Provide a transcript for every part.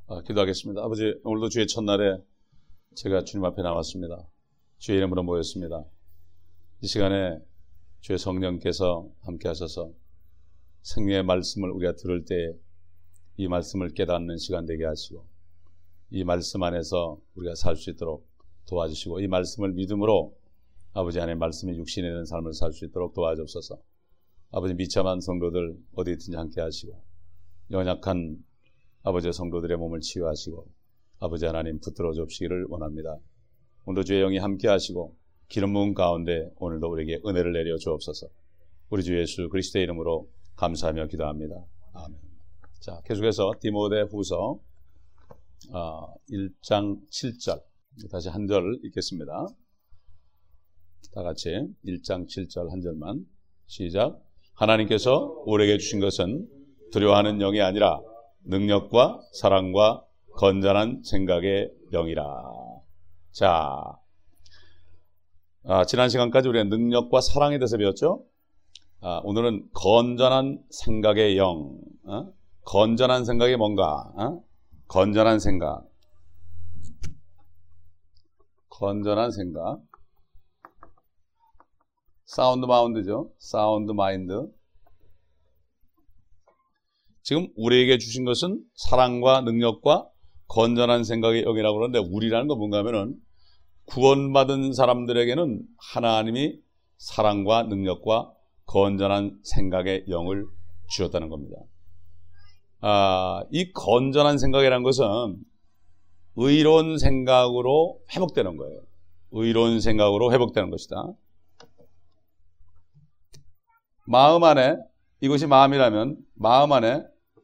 기도하겠습니다. 아버지, 오늘도 주의 첫날에 제가 주님 앞에 나왔습니다. 주의 이름으로 모였습니다. 이 시간에 주의 성령께서 함께 하셔서 생명의 말씀을 우리가 들을 때 이 말씀을 깨닫는 시간 되게 하시고, 이 말씀 안에서 우리가 살 수 있도록 도와주시고, 이 말씀을 믿음으로 아버지 안에 말씀이 육신이 되는 삶을 살 수 있도록 도와주옵소서. 아버지, 미참한 성도들 어디 있든지 함께 하시고, 연약한 아버지의 성도들의 몸을 치유하시고, 아버지 하나님 붙들어 주시기를 원합니다. 오늘도 주의 영이 함께 하시고 기름 부은 가운데 오늘도 우리에게 은혜를 내려 주옵소서. 우리 주 예수 그리스도의 이름으로 감사하며 기도합니다. 아멘. 자, 계속해서 디모데후서 1장 7절 다시 한 절 읽겠습니다. 다 같이 1장 7절 한 절만 시작. 하나님께서 우리에게 주신 것은 두려워하는 영이 아니라 능력과 사랑과 건전한 생각의 영이라. 자, 지난 시간까지 우리가 능력과 사랑에 대해서 배웠죠. 오늘은 건전한 생각의 영. 건전한 생각이 뭔가? 건전한 생각. 건전한 생각. 사운드 마운드죠. 사운드 마인드. 지금 우리에게 주신 것은 사랑과 능력과 건전한 생각의 영이라고 그러는데, 우리라는 건 뭔가 하면은 구원받은 사람들에게는 하나님이 사랑과 능력과 건전한 생각의 영을 주셨다는 겁니다. 이 건전한 생각이라는 것은 의로운 생각으로 회복되는 거예요. 의로운 생각으로 회복되는 것이다. 마음 안에, 이것이 마음이라면 마음 안에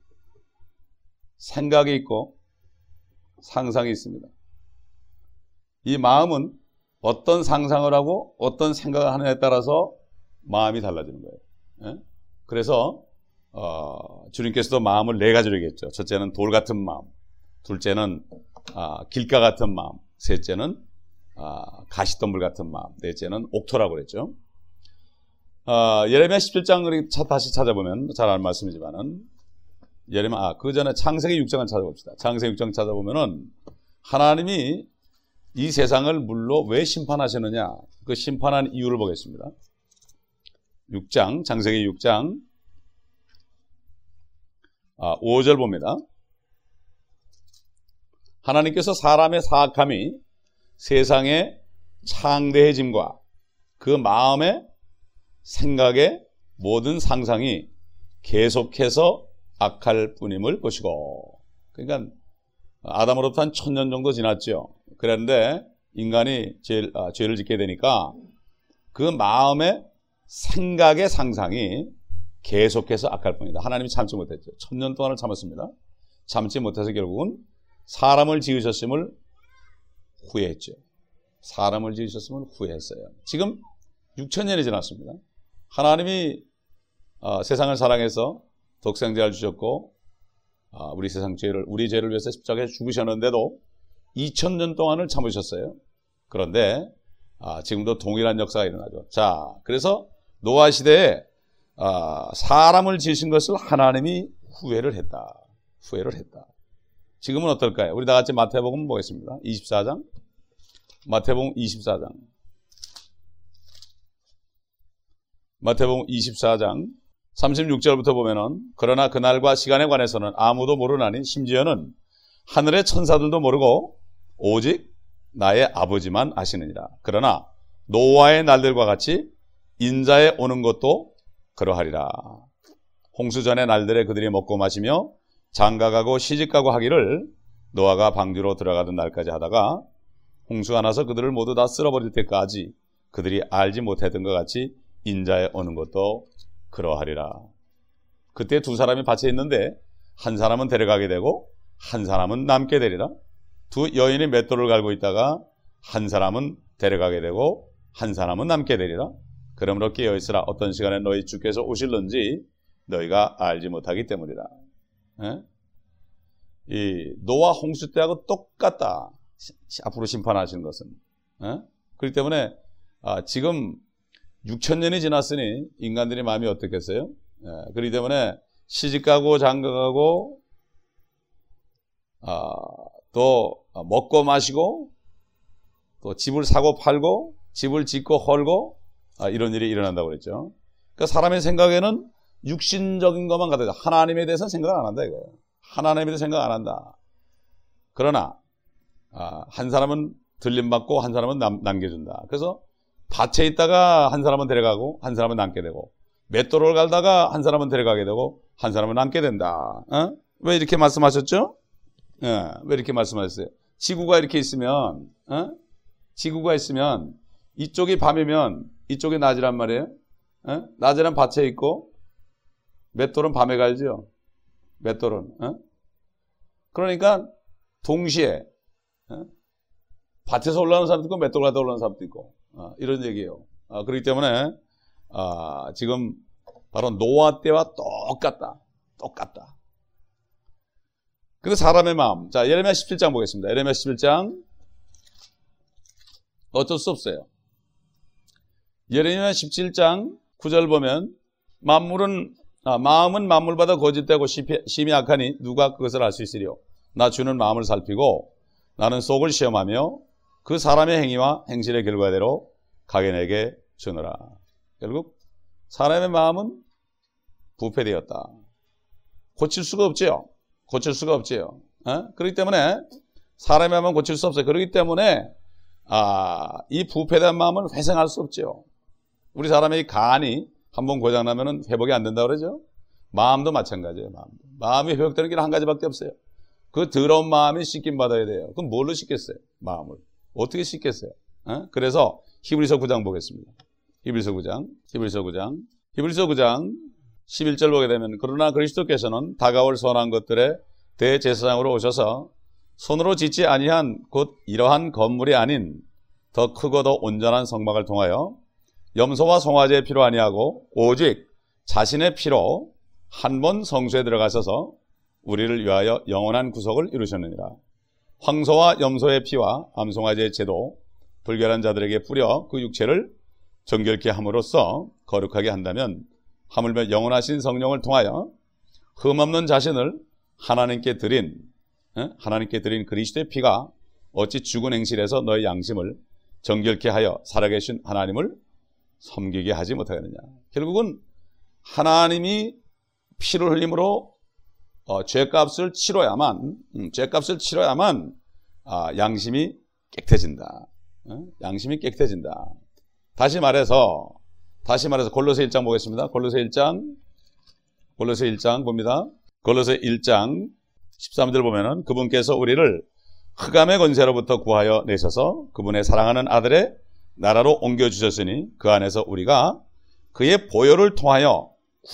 생각이 있고 상상이 있습니다. 이 마음은 어떤 상상을 하고 어떤 생각을 하느냐에 따라서 마음이 달라지는 거예요. 그래서 주님께서도 마음을 네 가지로 얘기했죠. 첫째는 돌 같은 마음, 둘째는 길가 같은 마음, 셋째는 가시덤불 같은 마음, 넷째는 옥토라고 그랬죠. 예레미야 17장 다시 찾아보면 잘 아는 말씀이지만은, 그 전에 창세기 6장을 찾아봅시다. 창세기 6장 찾아보면은 하나님이 이 세상을 물로 왜 심판하시느냐, 그 심판한 이유를 보겠습니다. 6장, 창세기 6장 5절 봅니다. 하나님께서 사람의 사악함이 세상의 창대해짐과 그 마음의 생각의 모든 상상이 계속해서 악할 뿐임을 보시고. 그러니까 아담으로부터 한 1000년 정도 지났죠. 그런데 인간이 죄를 짓게 되니까 그 마음의 생각의 상상이 계속해서 악할 뿐이다. 하나님이 참지 못했죠. 1000년 동안을 참았습니다. 참지 못해서 결국은 사람을 지으셨음을 후회했죠. 사람을 지으셨음을 후회했어요. 지금 6000년이 지났습니다. 하나님이 세상을 사랑해서 독생자를 주셨고, 우리 세상 죄를, 우리 죄를 위해서 십자가에 죽으셨는데도 2000년 동안을 참으셨어요. 그런데 지금도 동일한 역사가 일어나죠. 자, 그래서 노아 시대에 사람을 지으신 것을 하나님이 후회를 했다. 후회를 했다. 지금은 어떨까요? 우리 다 같이 마태복음 보겠습니다. 24장. 마태복음 24장. 마태복음 24장 36절부터 보면은, 그러나 그날과 시간에 관해서는 아무도 모르나니 심지어는 하늘의 천사들도 모르고 오직 나의 아버지만 아시느니라. 그러나 노아의 날들과 같이 인자에 오는 것도 그러하리라. 홍수 전의 날들에 그들이 먹고 마시며 장가가고 시집가고 하기를 노아가 방주로 들어가던 날까지 하다가 홍수가 나서 그들을 모두 다 쓸어버릴 때까지 그들이 알지 못했던 것 같이 인자에 오는 것도 그러하리라. 그때 두 사람이 밭에 있는데 한 사람은 데려가게 되고 한 사람은 남게 되리라. 두 여인이 맷돌을 갈고 있다가 한 사람은 데려가게 되고 한 사람은 남게 되리라. 그러므로 깨어있으라. 어떤 시간에 너희 주께서 오실는지 너희가 알지 못하기 때문이라. 이 노아 홍수 때하고 똑같다. 앞으로 심판하시는 것은. 그렇기 때문에 지금 6000년이 지났으니 인간들의 마음이 어떻겠어요? 그렇기 때문에 시집가고 장가가고 또 먹고 마시고 또 집을 사고 팔고 집을 짓고 헐고 이런 일이 일어난다고 그랬죠. 그러니까 사람의 생각에는 육신적인 것만 갖다 하나님에 대해서 생각 안 한다 이거예요. 하나님에 대해서 생각 안 한다. 그러나 한 사람은 들림받고 한 사람은 남겨준다. 그래서 밭에 있다가 한 사람은 데려가고 한 사람은 남게 되고 맷돌을 갈다가 한 사람은 데려가게 되고 한 사람은 남게 된다. 왜 이렇게 말씀하셨죠? 왜 이렇게 말씀하셨어요? 지구가 이렇게 있으면 지구가 있으면 이쪽이 밤이면 이쪽이 낮이란 말이에요. 낮에는 밭에 있고 맷돌은 밤에 갈죠. 맷돌은. 그러니까 동시에 밭에서 올라오는 사람도 있고 맷돌 가다 올라오는 사람도 있고 이런 얘기예요. 그렇기 때문에 지금 바로 노아 때와 똑같다. 그리고 사람의 마음. 자, 예레미야 17장 보겠습니다. 예레미야 17장 어쩔 수 없어요. 예레미야 17장 9절 보면 마음은 만물보다 거짓되고 심히 악하니 누가 그것을 알 수 있으리요. 나 주는 마음을 살피고 나는 속을 시험하며 그 사람의 행위와 행실의 결과대로 각인에게 주느라. 결국 사람의 마음은 부패되었다. 고칠 수가 없지요. 그렇기 때문에 사람의 마음은 고칠 수 없어요. 그렇기 때문에 이 부패된 마음은 회생할 수 없죠. 우리 사람의 간이 한번 고장나면 회복이 안 된다고 그러죠. 마음도 마찬가지예요. 마음이 회복되는 길은 한 가지밖에 없어요. 그 더러운 마음이 씻김 받아야 돼요. 그럼 뭘로 씻겠어요? 마음을. 어떻게 씻겠어요? 그래서 히브리서 9장 보겠습니다. 히브리서 9장 11절 보게 되면 그러나 그리스도께서는 다가올 선한 것들의 대제사장으로 오셔서 손으로 짓지 아니한 곧 이러한 건물이 아닌 더 크고도 온전한 성막을 통하여 염소와 송아지의 피로 아니하고 오직 자신의 피로 한 번 성소에 들어가셔서 우리를 위하여 영원한 구속을 이루셨느니라. 황소와 염소의 피와 암송아지의 제도 불결한 자들에게 뿌려 그 육체를 정결케 함으로써 거룩하게 한다면 하물며 영원하신 성령을 통하여 흠없는 자신을 하나님께 드린 그리스도의 피가 어찌 죽은 행실에서 너의 양심을 정결케 하여 살아계신 하나님을 섬기게 하지 못하겠느냐. 결국은 하나님이 피를 흘림으로 죄값을 치러야만 양심이 깨끗해진다. 양심이 깨끗해진다. 다시 말해서 골로새 1장 보겠습니다. 골로새 1장 봅니다. 골로새 1장 13절 보면은 그분께서 우리를 흑암의 권세로부터 구하여 내셔서 그분의 사랑하는 아들의 나라로 옮겨주셨으니 그 안에서 우리가 그의 보혈을 통하여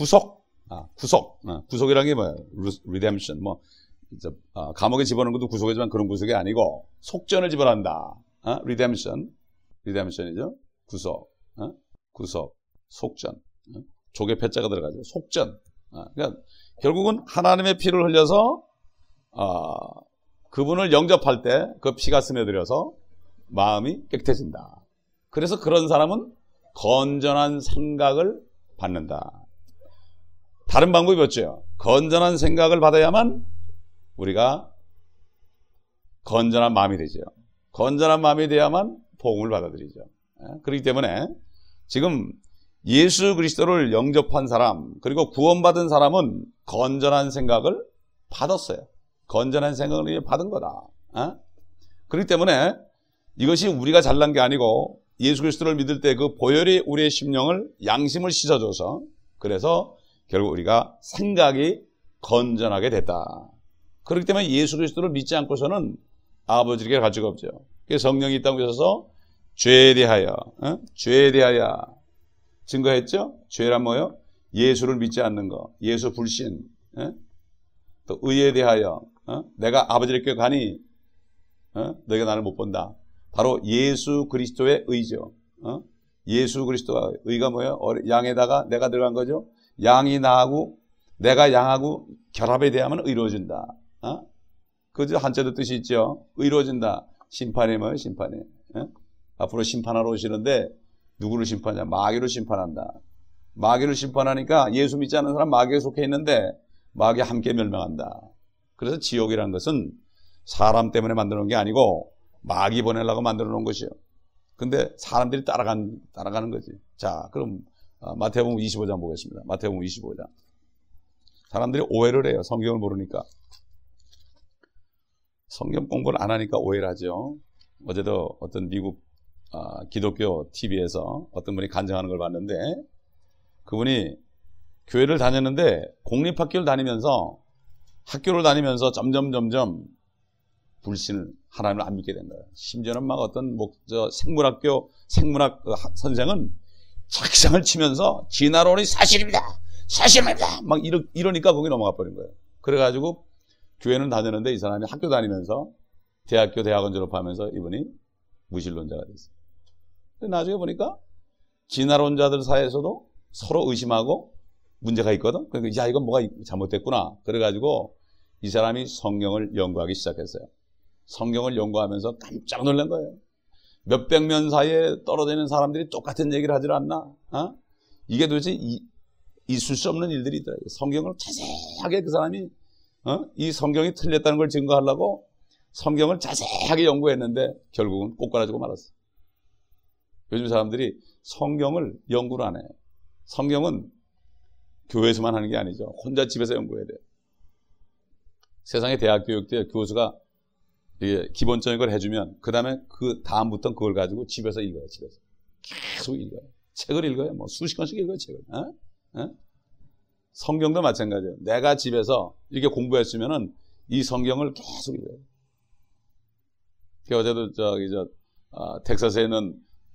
구속이라는 게 뭐예요? redemption. 감옥에 집어넣는 것도 구속이지만 그런 구속이 아니고 속전을 집어넣는다. redemption이죠. 구속, 속전. 족에 패자가 들어가죠. 속전. 그러니까 결국은 하나님의 피를 흘려서 그분을 영접할 때 그 피가 스며들어서 마음이 깨끗해진다. 그래서 그런 사람은 건전한 생각을 받는다. 다른 방법이 없죠. 건전한 생각을 받아야만 우리가 건전한 마음이 되죠. 건전한 마음이 돼야만 복음을 받아들이죠. 그렇기 때문에 지금 예수 그리스도를 영접한 사람 그리고 구원받은 사람은 건전한 생각을 받았어요. 건전한 생각을 받은 거다. 그렇기 때문에 이것이 우리가 잘난 게 아니고 예수 그리스도를 믿을 때 그 보혈이 우리의 심령을 양심을 씻어줘서 그래서 결국 우리가 생각이 건전하게 됐다. 그렇기 때문에 예수 그리스도를 믿지 않고서는 아버지에게 갈 수가 없죠. 그래서 성령이 있다고 하셔서 죄에 대하여 증거했죠. 죄란 뭐예요? 예수를 믿지 않는 거, 예수 불신. 또 의에 대하여 내가 아버지께 가니 너희가 나를 못 본다. 바로 예수 그리스도의 의죠. 예수 그리스도가 의가 뭐예요? 양에다가 내가 들어간 거죠. 양이 나하고 내가 양하고 결합에 대하면 의로워진다. 그죠? 한자도 뜻이 있죠. 의로워진다. 심판이 뭐예요? 심판이. 앞으로 심판하러 오시는데 누구를 심판하냐? 마귀를 심판한다. 마귀를 심판하니까 예수 믿지 않는 사람 마귀에 속해 있는데 마귀와 함께 멸망한다. 그래서 지옥이라는 것은 사람 때문에 만들어 놓은 게 아니고 마귀 보내려고 만들어 놓은 것이요. 근데 사람들이 따라가는 거지. 자, 그럼 마태복음 25장 보겠습니다. 마태복음 25장. 사람들이 오해를 해요. 성경을 모르니까. 성경 공부를 안 하니까 오해를 하죠. 어제도 어떤 미국 기독교 TV에서 어떤 분이 간증하는 걸 봤는데, 그분이 교회를 다녔는데 공립학교를 다니면서 점점 불신을, 하나님을 안 믿게 된 거예요. 심지어는 막 어떤 생물학 선생은 착상을 치면서 진화론이 사실입니다. 막 이러니까 거기 넘어가 버린 거예요. 그래가지고 교회는 다녔는데 이 사람이 학교 다니면서 대학원 졸업하면서 이분이 무신론자가 됐어요. 나중에 보니까 진화론자들 사이에서도 서로 의심하고 문제가 있거든. 그러니까 야, 이건 뭐가 잘못됐구나. 그래가지고 이 사람이 성경을 연구하기 시작했어요. 성경을 연구하면서 깜짝 놀란 거예요. 몇백 년 사이에 떨어져 있는 사람들이 똑같은 얘기를 하질 않나? 이게 도대체 있을 수 없는 일들이 있더라고요. 성경을 자세하게 그 사람이 이 성경이 틀렸다는 걸 증거하려고 성경을 자세하게 연구했는데 결국은 꼬꾸라지고 말았어요. 요즘 사람들이 성경을 연구를 안 해요. 성경은 교회에서만 하는 게 아니죠. 혼자 집에서 연구해야 돼요. 세상의 대학 교육 때 교수가 기본적인 걸 해주면 그 다음에 그 다음부터는 그걸 가지고 집에서 읽어요. 집에서 계속 읽어요. 책을 읽어요. 뭐 수십 권씩 읽어요. 책을. 성경도 마찬가지예요. 내가 집에서 이렇게 공부했으면은 이 성경을 계속 읽어요. 어제도 텍사스에 있는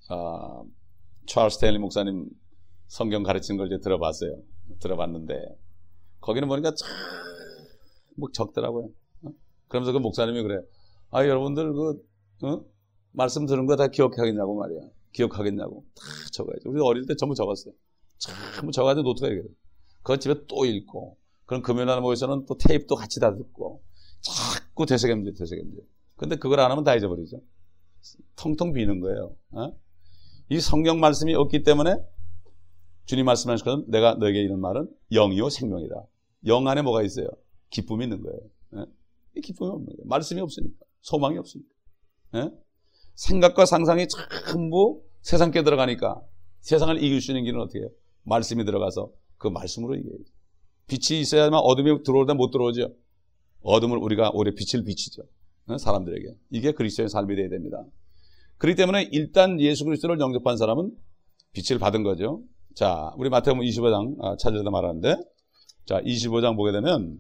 찰스 스탠리 목사님 성경 가르치는 걸 이제 들어봤는데 거기는 보니까 참 적더라고요. 그러면서 그 목사님이 그래요. 여러분들 말씀 들은 거 다 기억하겠냐고 말이야. 기억하겠냐고. 다 적어야죠. 우리 어릴 때 전부 적었어요. 전부 적어가지고 노트가 이렇게 돼요. 그건 집에 또 읽고, 그럼 금요일날 모여서는 또 테이프도 같이 다 듣고, 자꾸 되새김질. 근데 그걸 안 하면 다 잊어버리죠. 텅텅 비는 거예요. 이 성경 말씀이 없기 때문에 주님 말씀하신 것은 내가 너에게 이런 말은 영이요 생명이다. 영 안에 뭐가 있어요? 기쁨이 있는 거예요. 이 기쁨이 없는 거예요. 말씀이 없으니까. 소망이 없으니까. 생각과 상상이 전부 세상께 들어가니까 세상을 이길 수 있는 길은 어떻게 해요? 말씀이 들어가서 그 말씀으로 이겨야죠. 빛이 있어야만 어둠이 들어올 때 못 들어오죠. 어둠을 우리가 오히려 빛을 비치죠. 사람들에게. 이게 그리스도의 삶이 되어야 됩니다. 그렇기 때문에 일단 예수 그리스도를 영접한 사람은 빛을 받은 거죠. 자, 우리 마태복음 25장 찾으려다 말하는데, 자, 25장 보게 되면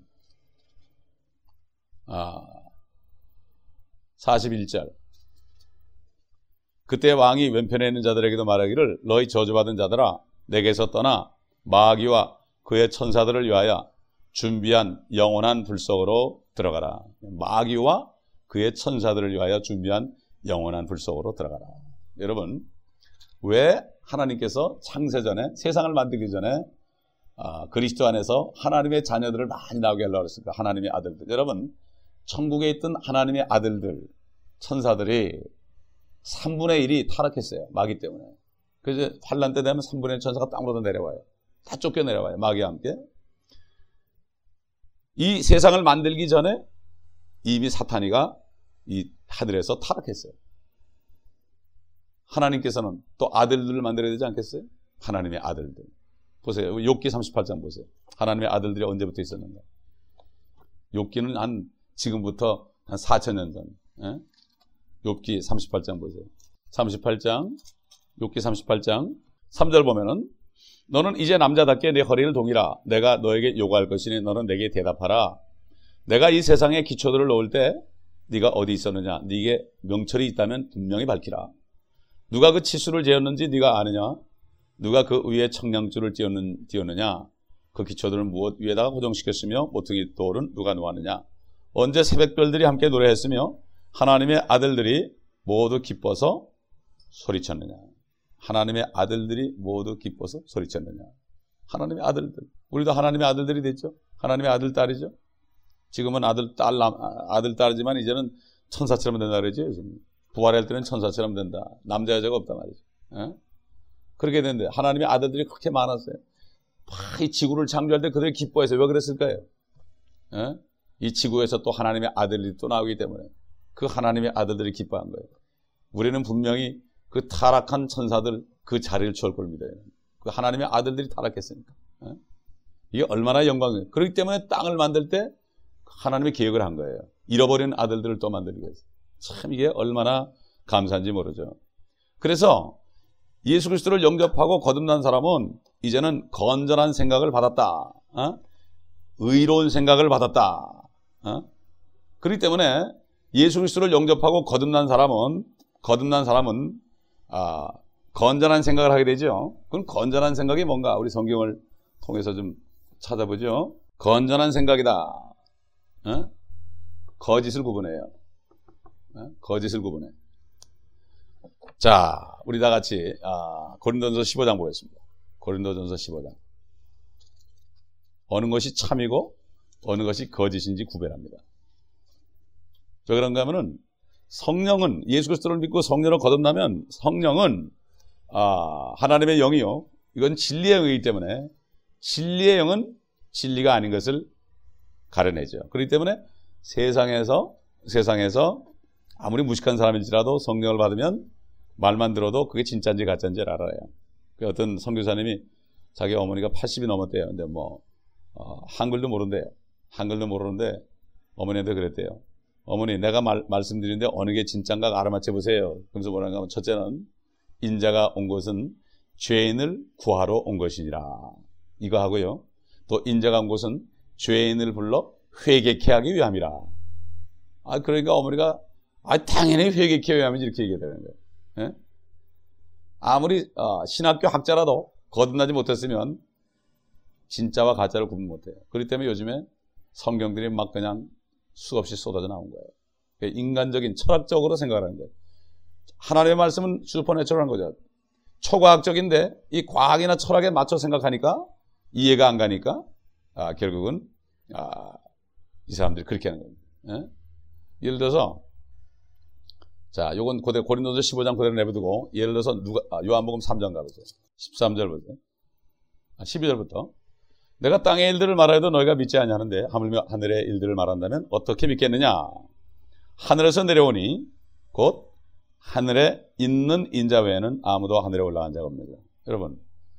41절. 그때 왕이 왼편에 있는 자들에게도 말하기를 너희 저주받은 자들아 내게서 떠나 마귀와 그의 천사들을 위하여 준비한 영원한 불 속으로 들어가라. 마귀와 그의 천사들을 위하여 준비한 영원한 불 속으로 들어가라. 여러분, 왜 하나님께서 창세전에, 세상을 만들기 전에 그리스도 안에서 하나님의 자녀들을 많이 나오게 하려고 했습니까? 하나님의 아들들. 여러분, 천국에 있던 하나님의 아들들, 천사들이 3분의 1이 타락했어요. 마귀 때문에. 그래서 환란 때 되면 3분의 1 천사가 땅으로 내려와요. 다 쫓겨 내려와요. 마귀와 함께. 이 세상을 만들기 전에 이미 사탄이가 이 하늘에서 타락했어요. 하나님께서는 또 아들들을 만들어야 되지 않겠어요? 하나님의 아들들. 보세요. 욥기 38장 보세요. 하나님의 아들들이 언제부터 있었는가? 욥기는 지금부터 한 4,000년 전. 욥기 38장 보세요. 38장, 욥기 38장 3절 보면은 너는 이제 남자답게 내 허리를 동이라. 내가 너에게 요구할 것이니 너는 내게 대답하라. 내가 이 세상에 기초들을 놓을 때 네가 어디 있었느냐? 네게 명철이 있다면 분명히 밝히라. 누가 그 치수를 재었는지 네가 아느냐? 누가 그 위에 청량줄을 띄었느냐? 그 기초들을 무엇 위에다가 고정시켰으며 모퉁이 돌은 누가 놓았느냐? 언제 새벽별들이 함께 노래했으며 하나님의 아들들이 모두 기뻐서 소리쳤느냐? 하나님의 아들들이 모두 기뻐서 소리쳤느냐? 하나님의 아들들. 우리도 하나님의 아들들이 됐죠? 하나님의 아들, 딸이죠? 지금은 아들, 딸이지만 이제는 천사처럼 된다 그러죠? 부활할 때는 천사처럼 된다. 남자, 여자가 없단 말이죠. 그렇게 됐는데 하나님의 아들들이 그렇게 많았어요. 이 지구를 창조할 때 그들이 기뻐했어요. 왜 그랬을까요? 이 지구에서 또 하나님의 아들들이 또 나오기 때문에 그 하나님의 아들들이 기뻐한 거예요. 우리는 분명히 그 타락한 천사들 그 자리를 취할 걸 믿어요. 그 하나님의 아들들이 타락했으니까. 이게 얼마나 영광이에요. 그렇기 때문에 땅을 만들 때 하나님의 계획을 한 거예요. 잃어버린 아들들을 또 만들기 위해서. 참 이게 얼마나 감사한지 모르죠. 그래서 예수 그리스도를 영접하고 거듭난 사람은 이제는 건전한 생각을 받았다. 의로운 생각을 받았다. 그렇기 때문에 예수 그리스도를 영접하고 거듭난 사람은 건전한 생각을 하게 되죠. 그럼 건전한 생각이 뭔가 우리 성경을 통해서 좀 찾아보죠. 건전한 생각이다. 거짓을 구분해요. 거짓을 구분해. 자, 우리 다 같이 고린도전서 15장 보겠습니다. 고린도전서 15장. 어느 것이 참이고 어느 것이 거짓인지 구별합니다. 왜 그런가 하면은 성령은 예수 그리스도를 믿고 성령으로 거듭나면 성령은 하나님의 영이요. 이건 진리의 영이기 때문에 진리의 영은 진리가 아닌 것을 가려내죠. 그렇기 때문에 세상에서 아무리 무식한 사람인지라도 성령을 받으면 말만 들어도 그게 진짜인지 가짜인지를 알아요. 어떤 선교사님이 자기 어머니가 80이 넘었대요. 근데 한글도 모른대요. 한글도 모르는데 어머니한테 그랬대요. 어머니, 내가 말씀드리는데 어느 게 진짜인가 알아맞혀 보세요. 그래서 뭐라고 하면 첫째는 인자가 온 것은 죄인을 구하러 온 것이니라. 이거 하고요. 또 인자가 온 것은 죄인을 불러 회개케 하기 위함이라. 그러니까 어머니가 당연히 회개케 위함이지 이렇게 얘기하는 거예요. 예? 아무리 신학교 학자라도 거듭나지 못했으면 진짜와 가짜를 구분 못해요. 그렇기 때문에 요즘에 성경들이 막 그냥 수없이 쏟아져 나온 거예요. 인간적인 철학적으로 생각하는 거예요. 하나님의 말씀은 슈퍼내추럴한 거죠. 초과학적인데 이 과학이나 철학에 맞춰 생각하니까 이해가 안 가니까 결국은 이 사람들이 그렇게 하는 거예요. 예? 예를 들어서 자, 요건 고린도전서 15장 그대로 내버두고 예를 들어서 요한복음 3장 가보세요. 13절 보세요. 12절부터 내가 땅의 일들을 말하여도 너희가 믿지 아니하는데 하물며 하늘의 일들을 말한다면 어떻게 믿겠느냐? 하늘에서 내려오니 곧 하늘에 있는 인자 외에는 아무도 하늘에 올라간 자가 없느니라. 여러분,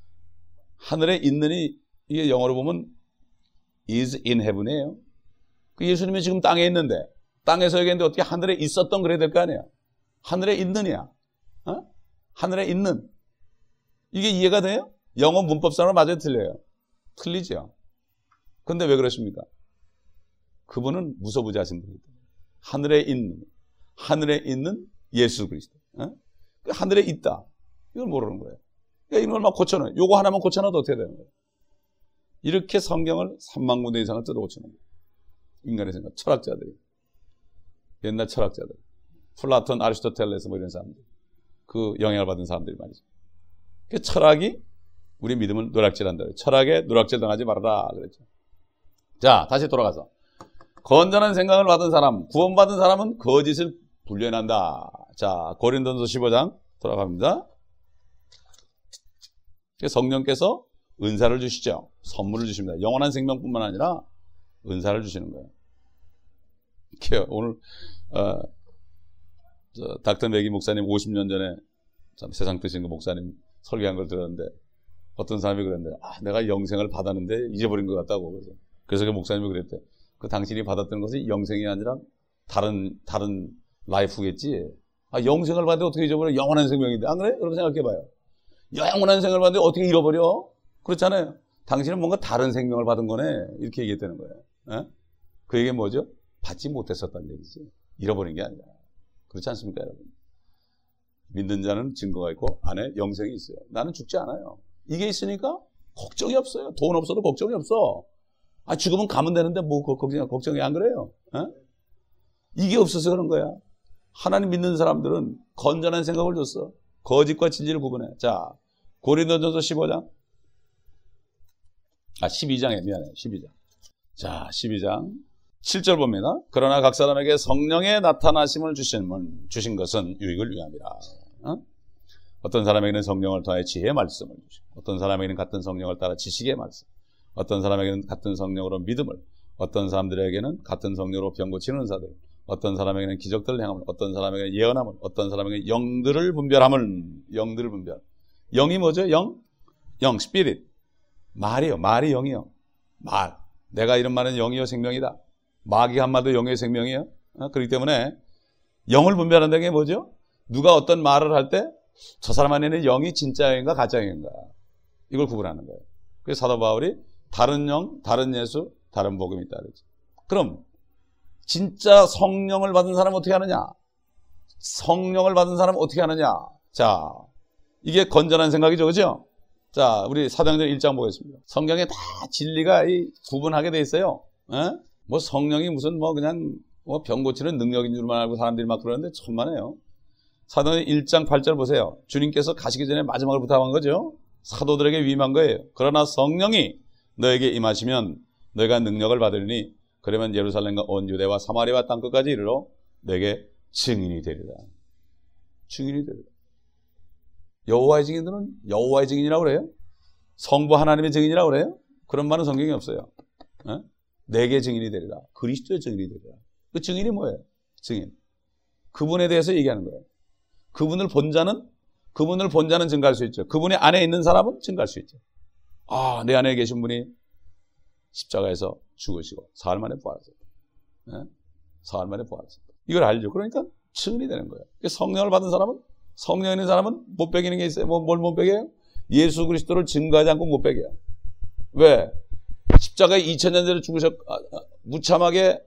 하늘에 있는이 이게 영어로 보면 is in heaven이에요. 그 예수님이 지금 땅에 있는데 땅에서 얘기했는데 어떻게 하늘에 있었던 그래야 될 거 아니야? 하늘에 있느냐? 하늘에 있는. 이게 이해가 돼요? 영어 문법상으로 맞아요, 틀려요? 틀리죠. 그런데 왜 그러십니까? 그분은 무소부지하신 분이다. 하늘에 있는 예수 그리스도. 하늘에 있다. 이걸 모르는 거예요. 그러니까 이걸 막 고쳐놔요. 요거 하나만 고쳐놔도 어떻게 되는 거예요? 이렇게 성경을 3만 군데 이상을 뜯어 고쳐놓은 거예요. 인간의 생각, 철학자들이. 옛날 철학자들. 플라톤, 아리스토텔레스 이런 사람들. 그 영향을 받은 사람들이 말이죠. 그 철학이 우리 믿음을 노략질한다. 철학에 노략질 당하지 말아라 그랬죠. 자, 다시 돌아가서 건전한 생각을 받은 사람, 구원받은 사람은 거짓을 분별한다. 자, 고린도전서 15장 돌아갑니다. 성령께서 은사를 주시죠. 선물을 주십니다. 영원한 생명뿐만 아니라 은사를 주시는 거예요. 오늘 닥터 맥기 목사님 50년 전에 참 세상 뜻인 그 목사님 설교한 걸 들었는데 어떤 사람이 그랬는데 내가 영생을 받았는데 잊어버린 것 같다고. 그래서 그 목사님이 그랬대. 그 당신이 받았던 것이 영생이 아니라 다른 라이프겠지. 영생을 받는데 어떻게 잊어버려? 영원한 생명인데. 안 그래? 여러분 생각해봐요. 영원한 생명을 받는데 어떻게 잃어버려? 그렇잖아요. 당신은 뭔가 다른 생명을 받은 거네. 이렇게 얘기했다는 거예요. 에? 그 얘기는 뭐죠? 받지 못했었다는 얘기지. 잃어버린 게 아니라. 그렇지 않습니까, 여러분? 믿는 자는 증거가 있고 안에 영생이 있어요. 나는 죽지 않아요. 이게 있으니까 걱정이 없어요. 돈 없어도 걱정이 없어. 죽으면 가면 되는데 뭐 걱정이 안 그래요? 에? 이게 없어서 그런 거야. 하나님 믿는 사람들은 건전한 생각을 줬어. 거짓과 진리를 구분해. 자, 고린도전서 15장. 12장에 미안해요. 12장. 자, 12장 7절 봅니다. 그러나 각 사람에게 성령의 나타나심을 주신 것은 유익을 위함이라. 어떤 사람에게는 성령을 통해 지혜의 말씀을 주시고, 어떤 사람에게는 같은 성령을 따라 지식의 말씀, 어떤 사람에게는 같은 성령으로 믿음을, 어떤 사람들에게는 같은 성령으로 병 고치는 은사들, 어떤 사람에게는 기적들을 행함을, 어떤 사람에게는 예언함을, 어떤 사람에게는 영들을 분별함을. 영들을 분별. 영이 뭐죠? 영, 스피릿. 말이요. 말이 영이요. 말. 내가 이런 말은 영이요 생명이다. 마귀 한 말도 영이요 생명이에요. 그렇기 때문에 영을 분별한다는 게 뭐죠? 누가 어떤 말을 할 때 저 사람 안에는 영이 진짜 영인가 가짜 영인가, 이걸 구분하는 거예요. 그래서 사도 바울이 다른 영, 다른 예수, 다른 복음이 있다 그랬죠. 그럼 진짜 성령을 받은 사람은 어떻게 하느냐? 성령을 받은 사람은 어떻게 하느냐? 자, 이게 건전한 생각이죠, 그죠? 자, 우리 사도행전 1장 보겠습니다. 성경에 다 진리가 구분하게 돼 있어요. 뭐 성령이 무슨 뭐 그냥 뭐 병 고치는 능력인 줄만 알고 사람들이 막 그러는데 천만에요. 사도행전 1장 8절 보세요. 주님께서 가시기 전에 마지막으로 부탁한 거죠. 사도들에게 위임한 거예요. 그러나 성령이 너에게 임하시면 너희가 능력을 받으리니 그러면 예루살렘과 온 유대와 사마리아와 땅끝까지 이르러 내게 증인이 되리라. 증인이 되리라. 여호와의 증인들은 여호와의 증인이라고 그래요. 성부 하나님의 증인이라고 그래요. 그런 말은 성경에 없어요. 내게 증인이 되리라. 그리스도의 증인이 되리라. 그 증인이 뭐예요? 증인. 그분에 대해서 얘기하는 거예요. 그분을 본 자는 증거할 수 있죠. 그분의 안에 있는 사람은 증거할 수 있죠. 아, 내 안에 계신 분이 십자가에서 죽으시고 사흘 만에 부활하셨다. 사흘 만에 부활하셨다. 이걸 알죠. 그러니까 증인이 되는 거예요. 성령을 받은 사람은, 성령 있는 사람은 못 배기는 게 있어요. 뭘 못 배겨요? 예수 그리스도를 증거하지 않고 못 배겨요. 왜? 십자가에 2000년 전에 무참하게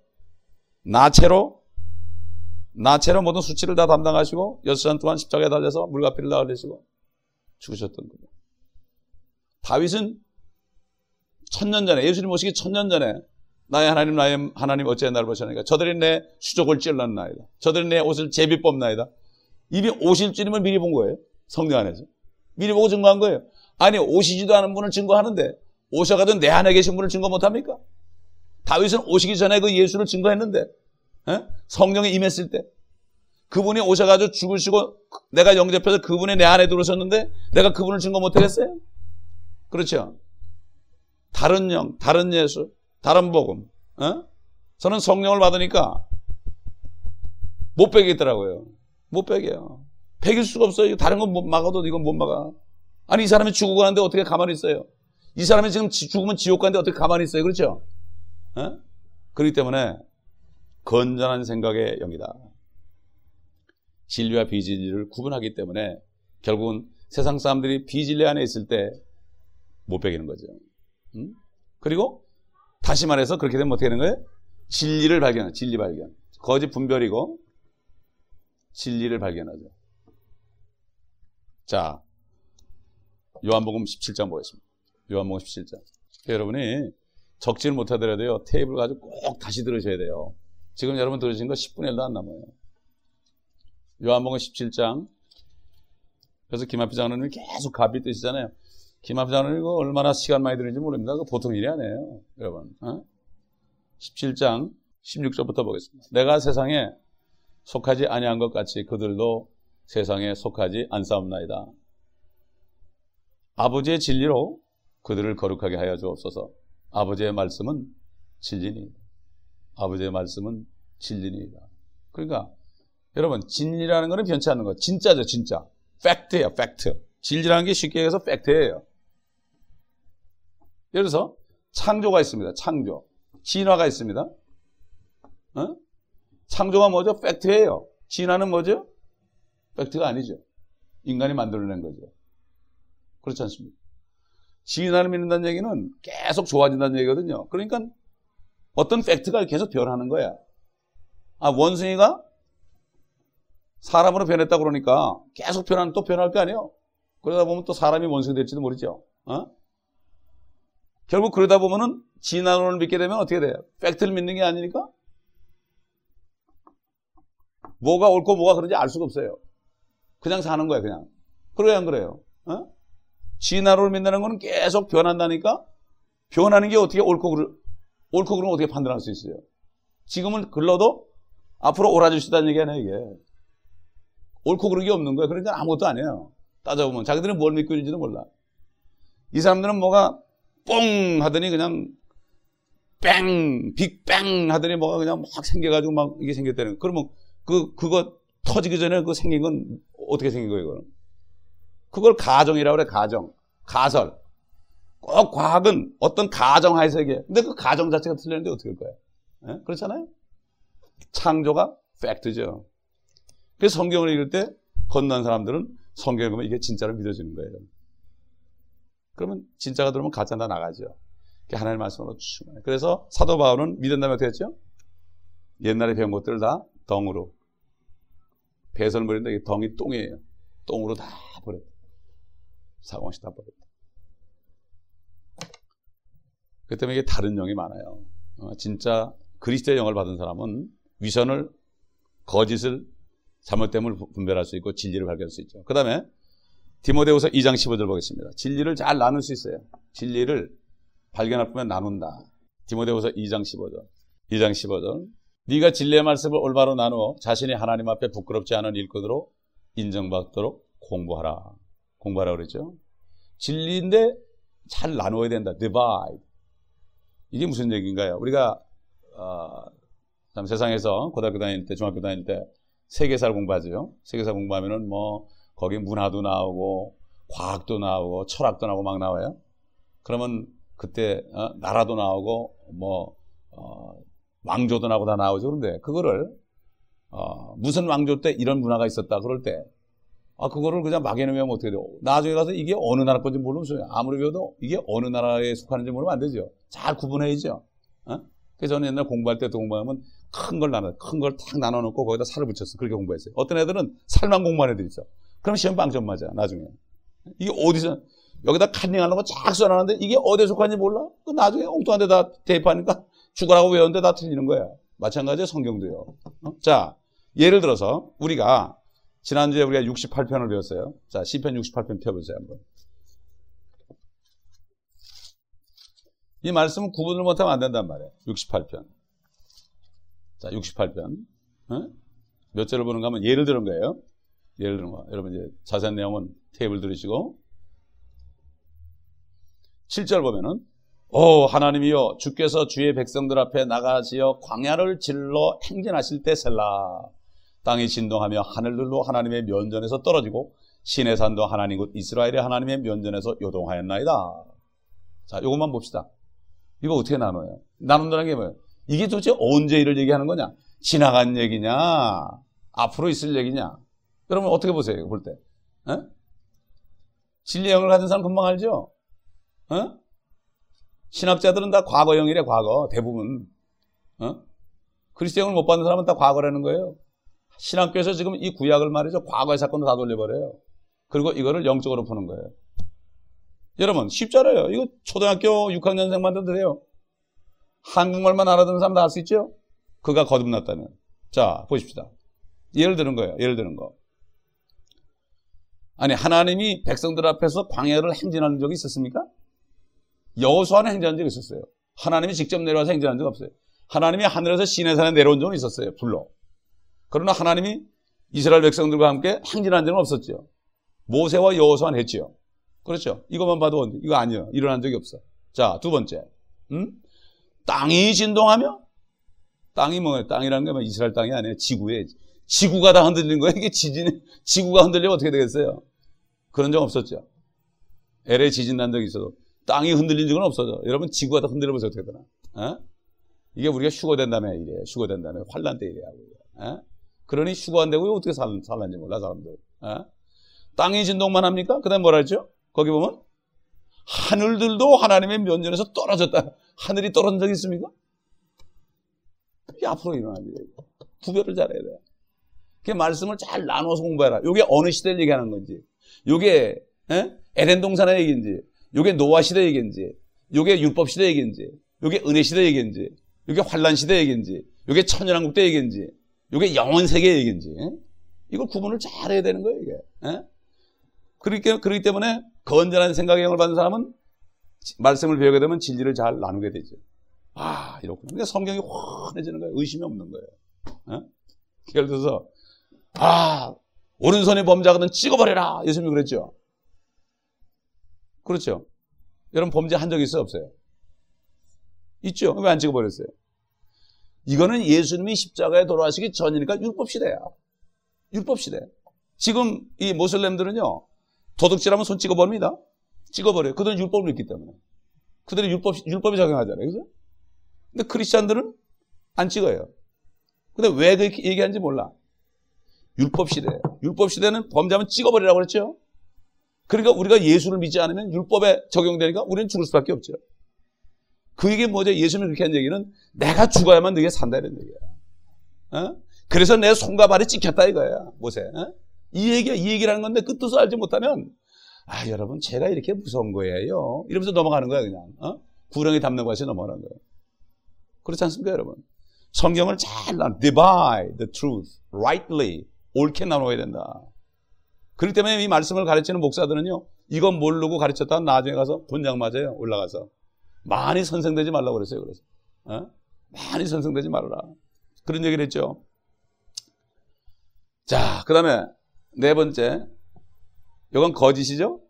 나체로 모든 수치를 다 담당하시고 6시간 동안 십자가에 달려서 물과 피를 다 흘리시고 죽으셨던 거예요. 다윗은 1000년 전에, 예수님 오시기 1000년 전에 나의 하나님 어찌하여 나를 보시나이까? 저들이 내 수족을 찔렀나이다. 저들이 내 옷을 제비 뽑나이다. 이미 오실 주님을 미리 본 거예요. 성령 안에서. 미리 보고 증거한 거예요. 아니, 오시지도 않은 분을 증거하는데 오셔가도 내 안에 계신 분을 증거 못합니까? 다윗은 오시기 전에 그 예수를 증거했는데, 성령이 임했을 때 그분이 오셔가지고 죽으시고 내가 영접해서 그분이 내 안에 들어오셨는데 내가 그분을 증거 못하겠어요? 그렇죠? 다른 영, 다른 예수, 다른 복음. 저는 성령을 받으니까 못 빼겠더라고요. 못 빼게요. 빼길 수가 없어요. 다른 건 못 막아도 이건 못 막아. 아니, 이 사람이 죽고 가는데 어떻게 가만히 있어요? 이 사람이 지금 죽으면 지옥 가는데 어떻게 가만히 있어요? 그렇죠? 그렇기 때문에 건전한 생각의 영이다. 진리와 비진리를 구분하기 때문에 결국은 세상 사람들이 비진리 안에 있을 때 못 배기는 거죠. 그리고 다시 말해서 그렇게 되면 어떻게 되는 거예요? 진리를 발견하는, 진리 발견. 거짓 분별이고 진리를 발견하죠. 자, 요한복음 17장 보겠습니다. 요한복음 17장. 여러분이 적지를 못하더라도요, 테이블 가지고 꼭 다시 들으셔야 돼요. 지금 여러분 들으신 거 10분의 1도 안 남아요. 요한복음 17장. 그래서 김학필 장로님이 계속 갑이 뜨시잖아요. 김학필 장로님 이거 얼마나 시간 많이 들는지 모릅니다. 그거 보통 일이 아니에요, 여러분. 17장 16절부터 보겠습니다. 내가 세상에 속하지 아니한 것 같이 그들도 세상에 속하지 않사옵나이다. 아버지의 진리로 그들을 거룩하게 하여 주옵소서. 아버지의 말씀은 진리니이다. 아버지의 말씀은 진리니이다. 그러니까 여러분, 진리라는 것은 변치 않는 거. 진짜죠, 진짜. 팩트예요, 팩트. 진리라는 게 쉽게 얘기해서 팩트예요. 예를 들어서 창조가 있습니다. 창조. 진화가 있습니다. 창조가 뭐죠? 팩트예요. 진화는 뭐죠? 팩트가 아니죠. 인간이 만들어낸 거죠. 그렇지 않습니까? 진화를 믿는다는 얘기는 계속 좋아진다는 얘기거든요. 그러니까 어떤 팩트가 계속 변하는 거야. 아, 원숭이가 사람으로 변했다고 그러니까 계속 변하면 또 변할 거 아니에요? 그러다 보면 또 사람이 원숭이 될지도 모르죠. 결국 그러다 보면은 진화론을 믿게 되면 어떻게 돼요? 팩트를 믿는 게 아니니까 뭐가 옳고 뭐가 그런지 알 수가 없어요. 그냥 사는 거야, 그냥. 그래야 안 그래요? 진화론을 믿는다는 거는 계속 변한다니까 변하는 게 어떻게 옳고 그러면 어떻게 판단할 수 있어요? 지금은 글러도 앞으로 옳아질 수 있다는 얘기 아니에요, 이게. 옳고 그런 게 없는 거예요. 그러니까 아무것도 아니에요. 따져보면. 자기들은 뭘 믿고 있는지도 몰라. 이 사람들은 뭐가 뽕 하더니 그냥 뺑, 빅뱅 하더니 뭐가 그냥 막 생겨가지고 막 이게 생겼다는 거. 그러면 그거 터지기 전에 그 생긴 건 어떻게 생긴 거예요, 이거는? 그걸 가정이라고 그래, 가정. 가설. 꼭 과학은 어떤 가정하에서 얘기해. 근데 그 가정 자체가 틀렸는데 어떻게 할 거야? 예? 그렇잖아요? 창조가 팩트죠. 그래서 성경을 읽을 때 건너는 사람들은 성경을 보면 이게 진짜로 믿어지는 거예요. 그러면 진짜가 들어오면 가짜가 나가죠. 그게 하나님의 말씀으로 충분해. 그래서 사도 바울은 믿은 다음에 어떻게 했죠? 옛날에 배운 것들을 다 덩으로. 배설 버린다. 이게 덩이 똥이에요. 똥으로 다 버렸다. 사고없이 다 버렸다. 그 때문에 이게 다른 영이 많아요. 진짜 그리스도의 영을 받은 사람은 위선을, 거짓을, 잘못됨을 분별할 수 있고 진리를 발견할 수 있죠. 그 다음에 디모데후서 2장 15절 보겠습니다. 진리를 잘 나눌 수 있어요. 진리를 발견할 뿐만 나눈다. 디모데후서 2장 15절. 2장 15절. 네가 진리의 말씀을 올바로 나누어 자신이 하나님 앞에 부끄럽지 않은 일꾼으로 인정받도록 공부하라. 공부하라 그랬죠. 진리인데 잘 나누어야 된다. divide. 이게 무슨 얘기인가요? 우리가 참 세상에서 고등학교 다닐 때, 중학교 다닐 때 세계사를 공부하죠. 세계사 공부하면은 뭐 거기 문화도 나오고 과학도 나오고 철학도 나오고 막 나와요. 그러면 그때 나라도 나오고 뭐 왕조도 나오고 다 나오죠. 그런데 그거를 무슨 왕조 때 이런 문화가 있었다 그럴 때 그거를 그냥 막연히면 어떻게 돼요? 나중에 가서 이게 어느 나라 건지 모르면 아무리 배워도 이게 어느 나라에 속하는지 모르면 안 되죠. 잘 구분해야죠. 그래서 저는 옛날 공부할 때도 공부하면 큰 걸 탁 나눠놓고 거기다 살을 붙였어. 그렇게 공부했어요. 어떤 애들은 살만 공부하는 애들이 있어. 그럼 시험 빵점 맞아, 나중에. 이게 어디서, 여기다 카닝하는 거 쫙 써놨는데 이게 어디에 속하는지 몰라? 나중에 엉뚱한 데다 대입하니까 죽으라고 외웠는데 다 틀리는 거야. 마찬가지로 성경도요. 자, 예를 들어서 우리가 지난주에 우리가 68편을 배웠어요. 자, 시편 68편 펴보세요, 한번. 이 말씀은 구분을 못하면 안 된단 말이에요. 68편. 자, 68편. 몇 절을 보는가 하면 예를 들은 거예요. 예를 들은 거. 여러분 이제 자세한 내용은 테이블 들으시고. 7절 보면은, 하나님이여, 주께서 주의 백성들 앞에 나가시어 광야를 질러 행진하실 때 셀라. 땅이 진동하며 하늘들도 하나님의 면전에서 떨어지고 시내 산도 하나님 곧 이스라엘의 하나님의 면전에서 요동하였나이다. 자, 요것만 봅시다. 이거 어떻게 나눠요? 나눈다는 게 뭐예요? 이게 도대체 언제 일을 얘기하는 거냐? 지나간 얘기냐? 앞으로 있을 얘기냐? 여러분 어떻게 보세요? 볼 때. 진리의 영을 가진 사람 금방 알죠? 신학자들은 다 과거형이래, 과거. 대부분. 그리스도 영을 못 받는 사람은 다 과거라는 거예요. 신학교에서 지금 이 구약을 말이죠. 과거의 사건을 다 돌려버려요. 그리고 이거를 영적으로 푸는 거예요. 여러분 쉽잖아요. 이거 초등학교 6학년생만 해도 돼요. 한국말만 알아듣는 사람 다 알 수 있죠? 그가 거듭났다면. 자, 보십시다. 예를 드는 거예요. 예를 드는 거. 아니, 하나님이 백성들 앞에서 광야를 행진하는 적이 있었습니까? 여호수아는 행진한 적이 있었어요. 하나님이 직접 내려와서 행진한 적 없어요. 하나님이 하늘에서 시내산에 내려온 적은 있었어요. 불로. 그러나 하나님이 이스라엘 백성들과 함께 행진한 적은 없었죠. 모세와 여호수아는 했죠. 그렇죠. 이것만 봐도 이거 아니에요. 일어난 적이 없어. 자, 두 번째. 땅이 진동하며? 땅이 뭐예요? 땅이라는 게 뭐 이스라엘 땅이 아니에요. 지구에. 지구가 다 흔들리는 거예요. 이게 지구가 흔들리면 어떻게 되겠어요? 그런 적 없었죠. LA 지진 난 적이 있어도 땅이 흔들린 적은 없어져. 여러분 지구가 다 흔들려보세요. 어떻게 되나? 이게 우리가 휴거된 다음에 이래요. 휴거된 다음에 환란 때 이래요. 그러니 휴거 안 되고 어떻게 살란지 몰라 사람들. 땅이 진동만 합니까? 그 다음에 뭐라 했죠? 거기 보면 하늘들도 하나님의 면전에서 떨어졌다. 하늘이 떨어진 적이 있습니까? 이게 앞으로 일어나는 일이에요. 구별을 잘해야 돼요. 그 말씀을 잘 나눠서 공부해라. 이게 어느 시대를 얘기하는 건지, 이게 에덴 동산의 얘기인지, 이게 노아 시대 얘기인지, 이게 율법 시대 얘기인지, 이게 은혜 시대 얘기인지, 이게 환란 시대 얘기인지, 이게 천년왕국 때 얘기인지, 이게 영원 세계 얘기인지, 이걸 구분을 잘해야 되는 거예요. 이게. 그렇기 때문에 건전한 생각의 영을 받는 사람은 말씀을 배우게 되면 진리를 잘 나누게 되죠. 이렇군요. 근데 성경이 환해지는 거예요. 의심이 없는 거예요. 예를 들어서 오른손에 범죄하거든 찍어버려라. 예수님이 그랬죠. 그렇죠. 여러분 범죄한 적 있어요? 없어요? 있죠. 왜 안 찍어버렸어요? 이거는 예수님이 십자가에 돌아가시기 전이니까 율법시대야. 율법시대. 지금 이 모슬렘들은요, 도둑질하면 손 찍어버립니다. 찍어버려요. 그들은 율법을 믿기 때문에. 그들은 율법에 적용하잖아요. 그죠? 근데 크리스찬들은 안 찍어요. 근데 왜 그렇게 얘기하는지 몰라. 율법시대예요. 율법시대는 범죄하면 찍어버리라고 그랬죠. 그러니까 우리가 예수를 믿지 않으면 율법에 적용되니까 우리는 죽을 수밖에 없죠. 그 얘기 뭐죠? 예수님이 그렇게 한 얘기는 내가 죽어야만 너희가 산다 이런 얘기야. 어? 그래서 내 손과 발이 찍혔다 이거야. 모세. 어? 이 얘기라는 건데 그 뜻을 알지 못하면 여러분 제가 이렇게 무서운 거예요. 이러면서 넘어가는 거야 그냥. 구렁이 담는 것이 넘어가는 거예요. 그렇지 않습니까 여러분? 성경을 잘 divide the truth rightly 옳게 나눠야 된다. 그렇기 때문에 이 말씀을 가르치는 목사들은요, 이건 모르고 가르쳤다가 나중에 가서 본장 맞아요. 올라가서 많이 선생되지 말라고 그랬어요. 그래서 많이 선생되지 말아라 그런 얘기를 했죠. 자, 그 다음에 네 번째, 이건 거짓이죠.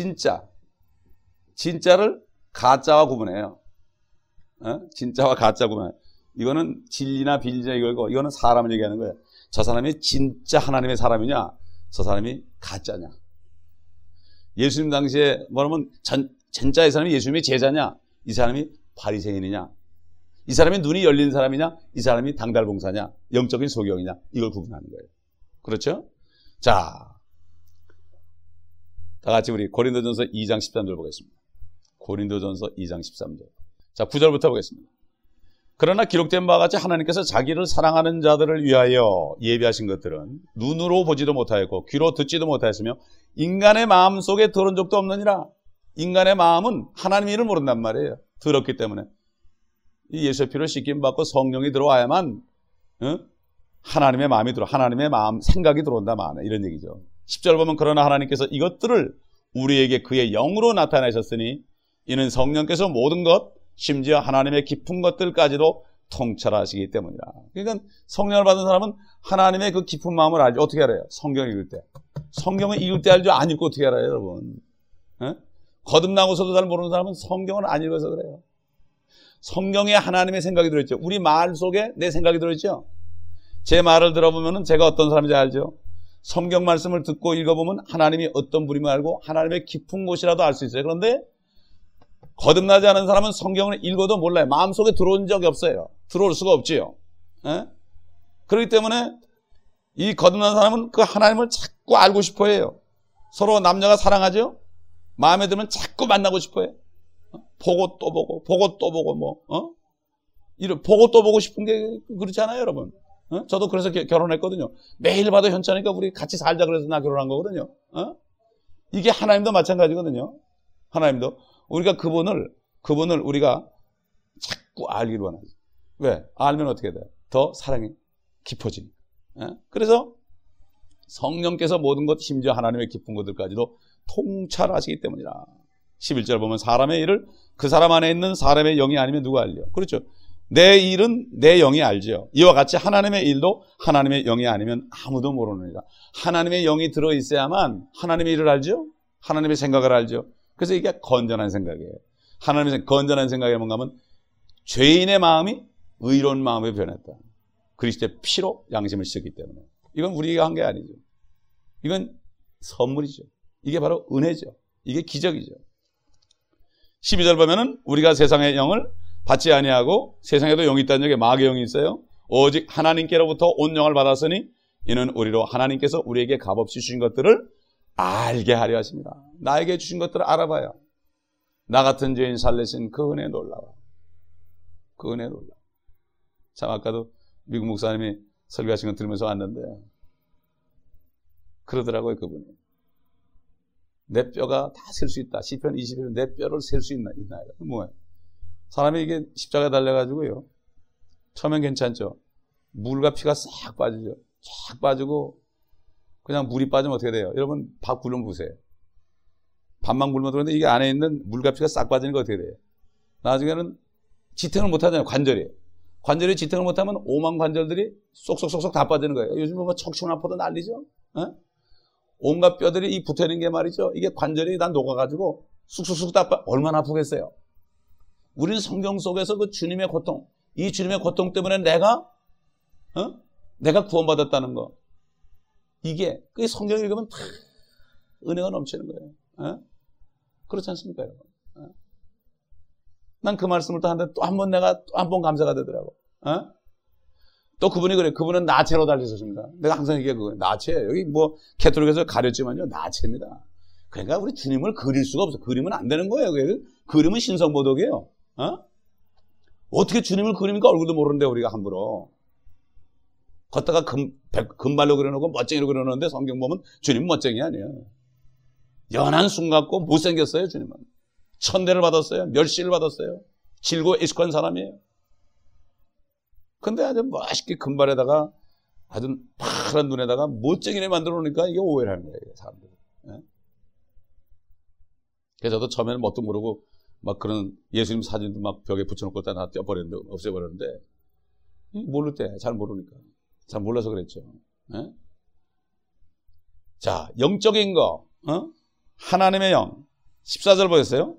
진짜를 가짜와 구분해요. 진짜와 가짜 구분. 이거는 진리나 비리나 이거고, 이거는 사람을 얘기하는 거예요. 저 사람이 진짜 하나님의 사람이냐, 저 사람이 가짜냐. 예수님 당시에 뭐라면 진짜 이 사람이 예수님의 제자냐, 이 사람이 바리새인이냐, 이 사람이 눈이 열린 사람이냐, 이 사람이 당달봉사냐, 영적인 소경이냐, 이걸 구분하는 거예요. 그렇죠? 자, 다 같이 우리 고린도전서 2장 13절 보겠습니다. 고린도전서 2장 13절. 자, 9절부터 보겠습니다. 그러나 기록된 바와 같이 하나님께서 자기를 사랑하는 자들을 위하여 예비하신 것들은 눈으로 보지도 못하였고 귀로 듣지도 못하였으며 인간의 마음 속에 들어온 적도 없느니라. 인간의 마음은 하나님 일을 모른단 말이에요. 더럽기 때문에. 이 예수의 피로 씻김 받고 성령이 들어와야만 하나님의 마음이 하나님의 마음 생각이 들어온다 마음에 이런 얘기죠. 10절 보면 그러나 하나님께서 이것들을 우리에게 그의 영으로 나타내셨으니 이는 성령께서 모든 것 심지어 하나님의 깊은 것들까지도 통찰하시기 때문이라. 그러니까 성령을 받은 사람은 하나님의 그 깊은 마음을 알죠. 어떻게 알아요? 성경 읽을 때. 성경을 읽을 때 알죠. 안 읽고 어떻게 알아요, 여러분? 거듭나고서도 잘 모르는 사람은 성경을 안 읽어서 그래요. 성경에 하나님의 생각이 들어있죠. 우리 말 속에 내 생각이 들어있죠. 제 말을 들어보면 제가 어떤 사람인지 알죠. 성경 말씀을 듣고 읽어보면 하나님이 어떤 분임을 알고 하나님의 깊은 곳이라도 알 수 있어요. 그런데 거듭나지 않은 사람은 성경을 읽어도 몰라요. 마음속에 들어온 적이 없어요. 들어올 수가 없지요. 그렇기 때문에 이 거듭난 사람은 그 하나님을 자꾸 알고 싶어 해요. 서로 남녀가 사랑하죠. 마음에 들면 자꾸 만나고 싶어 해요. 보고 또 보고 보고 또 보고 이런 보고 또 보고 싶은 게 그렇지 않아요, 여러분? 저도 그래서 결혼했거든요. 매일 봐도 현찮으니까 우리 같이 살자 그래서 나 결혼한 거거든요. 이게 하나님도 마찬가지거든요. 하나님도 우리가 그분을 우리가 자꾸 알기를 원하죠. 왜? 알면 어떻게 돼요? 더 사랑이 깊어지니까. 그래서 성령께서 모든 것 심지어 하나님의 깊은 것들까지도 통찰하시기 때문이라. 11절 보면 사람의 일을 그 사람 안에 있는 사람의 영이 아니면 누가 알려? 그렇죠. 내 일은 내 영이 알죠. 이와 같이 하나님의 일도 하나님의 영이 아니면 아무도 모르느니라. 하나님의 영이 들어있어야만 하나님의 일을 알죠. 하나님의 생각을 알죠. 그래서 이게 건전한 생각이에요. 하나님의 건전한 생각이 뭔가 하면 죄인의 마음이 의로운 마음에 변했다. 그리스도의 피로 양심을 씻기 때문에. 이건 우리가 한 게 아니죠. 이건 선물이죠. 이게 바로 은혜죠. 이게 기적이죠. 12절 보면은 우리가 세상의 영을 받지 아니하고 세상에도 영이 있다는 얘기에 마귀의 영이 있어요. 오직 하나님께로부터 온 영을 받았으니 이는 우리로 하나님께서 우리에게 값없이 주신 것들을 알게 하려 하십니다. 나에게 주신 것들을 알아봐요. 나 같은 죄인 살리신 그 은혜 놀라워. 그 은혜 놀라워. 참 아까도 미국 목사님이 설교하신 거 들으면서 왔는데 그러더라고요. 그분이. 내 뼈가 다 셀 수 있다. 시편 20편 내 뼈를 셀 수 있나요? 뭐예요? 사람이 이게 십자가에 달려가지고요. 처음엔 괜찮죠. 물과 피가 싹 빠지죠. 쫙 빠지고 그냥 물이 빠지면 어떻게 돼요? 여러분 밥 굴러 보세요. 밥만 굴러 들었는데 이게 안에 있는 물과 피가 싹 빠지는 거 어떻게 돼요? 나중에는 지탱을 못하잖아요. 관절이 지탱을 못하면 오만 관절들이 쏙쏙쏙쏙 다 빠지는 거예요. 요즘 뭐 척추나 아파도 난리죠. 온갖 뼈들이 이 붙어있는 게 말이죠. 이게 관절이 다 녹아가지고 쑥쑥쑥 다 얼마나 아프겠어요. 우리는 성경 속에서 그 주님의 고통, 이 주님의 고통 때문에 내가 구원받았다는 거. 이게 그 성경 읽으면 다 은혜가 넘치는 거예요. 그렇지 않습니까, 여러분? 난 그 말씀을 또 하는데 또 한 번 내가 또 한 번 감사가 되더라고. 또 그분이 그래. 그분은 나체로 달리셨습니다. 내가 항상 얘기해 그거예요. 나체예요. 여기 뭐 캐톨릭에서 가렸지만요, 나체입니다. 그러니까 우리 주님을 그릴 수가 없어. 그리면 안 되는 거예요. 그림은 신성모독이에요. 어떻게 주님을 그립니까? 얼굴도 모르는데 우리가 함부로. 걷다가 금발로 그려놓고 멋쟁이로 그려놓는데 성경 보면 주님 멋쟁이 아니에요. 연한 숨 같고 못생겼어요. 주님은. 천대를 받았어요. 멸시를 받았어요. 질고 익숙한 사람이에요. 근데 아주 멋있게 금발에다가 아주 파란 눈에다가 멋쟁이를 만들어 놓으니까 이게 오해를 하는 거예요. 사람들이. 그래서 저도 처음에는 뭣도 모르고 막 그런 예수님 사진도 막 벽에 붙여놓고 다 떼어버렸는데, 없애버렸는데, 모를 때 잘 모르니까. 잘 몰라서 그랬죠. 자, 영적인 거, 하나님의 영. 14절 보겠어요?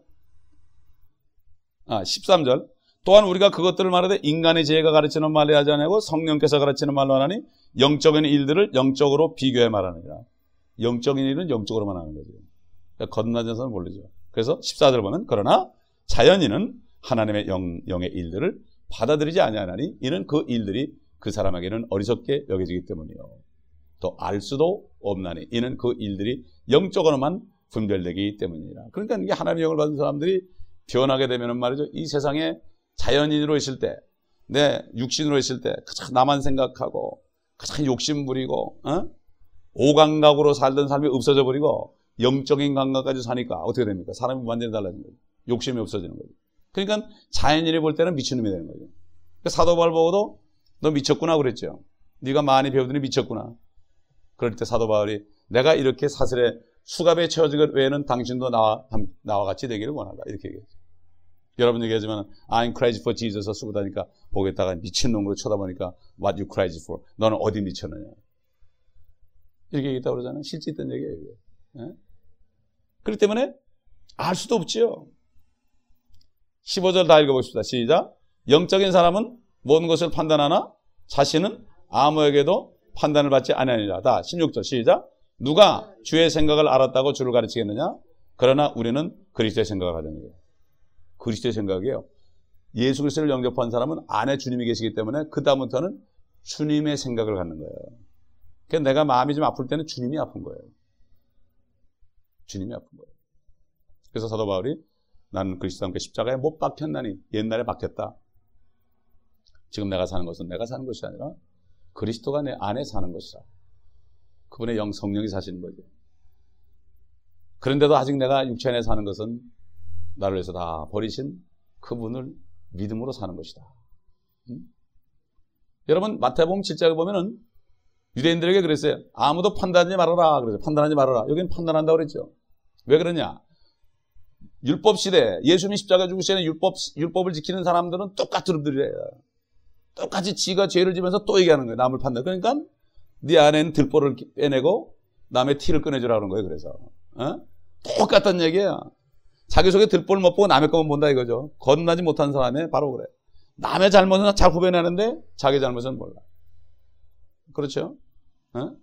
13절. 또한 우리가 그것들을 말하되 인간의 지혜가 가르치는 말을 하지 아니하고 성령께서 가르치는 말로 하나니 영적인 일들을 영적으로 비교해 말하느니라. 영적인 일은 영적으로만 하는 거죠. 그러니까 거듭나서는 모르죠. 그래서 14절 보면 그러나 자연인은 하나님의 영의 일들을 받아들이지 아니하나니 이는 그 일들이 그 사람에게는 어리석게 여겨지기 때문이요. 또 알 수도 없나니 이는 그 일들이 영적으로만 분별되기 때문이라. 그러니까 이게 하나님의 영을 받은 사람들이 변하게 되면은 말이죠. 이 세상에 자연인으로 있을 때, 내 육신으로 있을 때 가장 나만 생각하고 가장 욕심 부리고 오감각으로 살던 삶이 없어져 버리고 영적인 감각까지 사니까 어떻게 됩니까? 사람이 완전히 달라진 거죠. 욕심이 없어지는 거죠. 그러니까 자연인이 볼 때는 미친놈이 되는 거죠. 그러니까 사도 바울 보고도 너 미쳤구나 그랬죠. 네가 많이 배우더니 미쳤구나. 그럴 때 사도 바울이 내가 이렇게 사슬에 수갑에 채워진 것 외에는 당신도 나와 같이 되기를 원한다. 이렇게 얘기했죠. 여러분 얘기하지만 I'm crazy for Jesus 쓰고 다니까 보겠다가 미친놈으로 쳐다보니까 What you crazy for? 너는 어디 미쳤느냐. 이렇게 얘기했다고 그러잖아요. 실제 있던 얘기예요. 예? 그렇기 때문에 알 수도 없지요. 15절 다 읽어봅시다. 시작. 영적인 사람은 모든 것을 판단하나 자신은 아무에게도 판단을 받지 아니하니라. 다 16절 시작. 누가 주의 생각을 알았다고 주를 가르치겠느냐? 그러나 우리는 그리스도의 생각을 하자는 거예요. 그리스도의 생각이에요. 예수 그리스도를 영접한 사람은 안에 주님이 계시기 때문에 그 다음부터는 주님의 생각을 갖는 거예요. 그러니까 내가 마음이 좀 아플 때는 주님이 아픈 거예요. 주님이 아픈 거예요. 그래서 사도 바울이 나는 그리스도와 함께 십자가에 못 박혔나니 옛날에 박혔다. 지금 내가 사는 것은 내가 사는 것이 아니라 그리스도가 내 안에 사는 것이다. 그분의 성령이 사시는 거죠. 그런데도 아직 내가 육체 안에 사는 것은 나를 위해서 다 버리신 그분을 믿음으로 사는 것이다. 여러분 마태복음 7장을 보면은 유대인들에게 그랬어요. 아무도 판단하지 말아라. 그래서 판단하지 말아라. 여기는 판단한다고 그랬죠. 왜 그러냐? 율법 시대, 예수님이 십자가 죽으시는 율법을 지키는 사람들은 똑같은 놈들이래요. 똑같이 지가 죄를 지면서 또 얘기하는 거예요. 남을 판단. 그러니까 네 안에는 들보를 빼내고 남의 티를 꺼내주라는 거예요. 그래서 똑같은 얘기예요. 자기 속에 들보를 못 보고 남의 것만 본다 이거죠. 거듭나지 못한 사람이 바로 그래. 남의 잘못은 잘 후배내는데 자기 잘못은 몰라. 그렇죠? 그러니까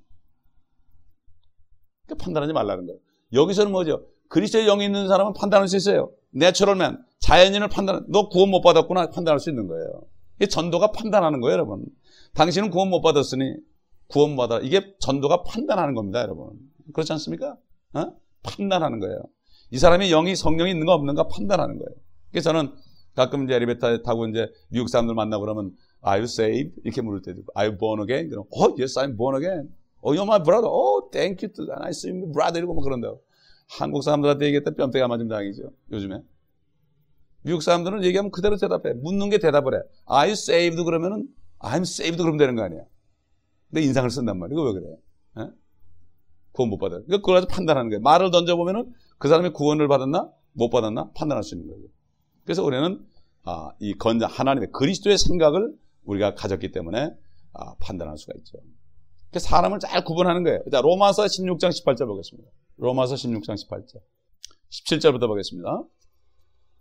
판단하지 말라는 거예요. 여기서는 뭐죠? 그리스도의 영이 있는 사람은 판단할 수 있어요. 내추럴맨, 자연인을 너 구원 못 받았구나 판단할 수 있는 거예요. 이 전도가 판단하는 거예요, 여러분. 당신은 구원 못 받았으니 구원 받아. 이게 전도가 판단하는 겁니다, 여러분. 그렇지 않습니까? 판단하는 거예요. 이 사람이 성령이 있는가 없는가 판단하는 거예요. 그래서 저는 가끔 이제 엘리베이터 타고 이제 미국 사람들 만나고 그러면 Are you saved? 이렇게 물을 때도 Are you born again? 그럼 Oh, yes, I'm born again. Oh, you're my brother. Oh, thank you. Nice to meet you, brother. 이러고 막 그런다고. 한국 사람들한테 얘기했다 뺨때가 맞은 당이죠. 요즘에. 미국 사람들은 얘기하면 그대로 대답해. 묻는 게 대답을 해. Are you saved? 그러면은 I'm saved 그러면 되는 거 아니야. 근데 인상을 쓴단 말이야. 이거 왜 그래? 에? 구원 못 받아요. 그러니까 그걸 가지고 판단하는 거예요. 말을 던져보면은 그 사람이 구원을 받았나 못 받았나 판단할 수 있는 거예요. 그래서 우리는 이 하나님의 그리스도의 생각을 우리가 가졌기 때문에 판단할 수가 있죠. 그래서 사람을 잘 구분하는 거예요. 자, 로마서 16장 18절 보겠습니다. 로마서 16장 18절. 17절부터 보겠습니다.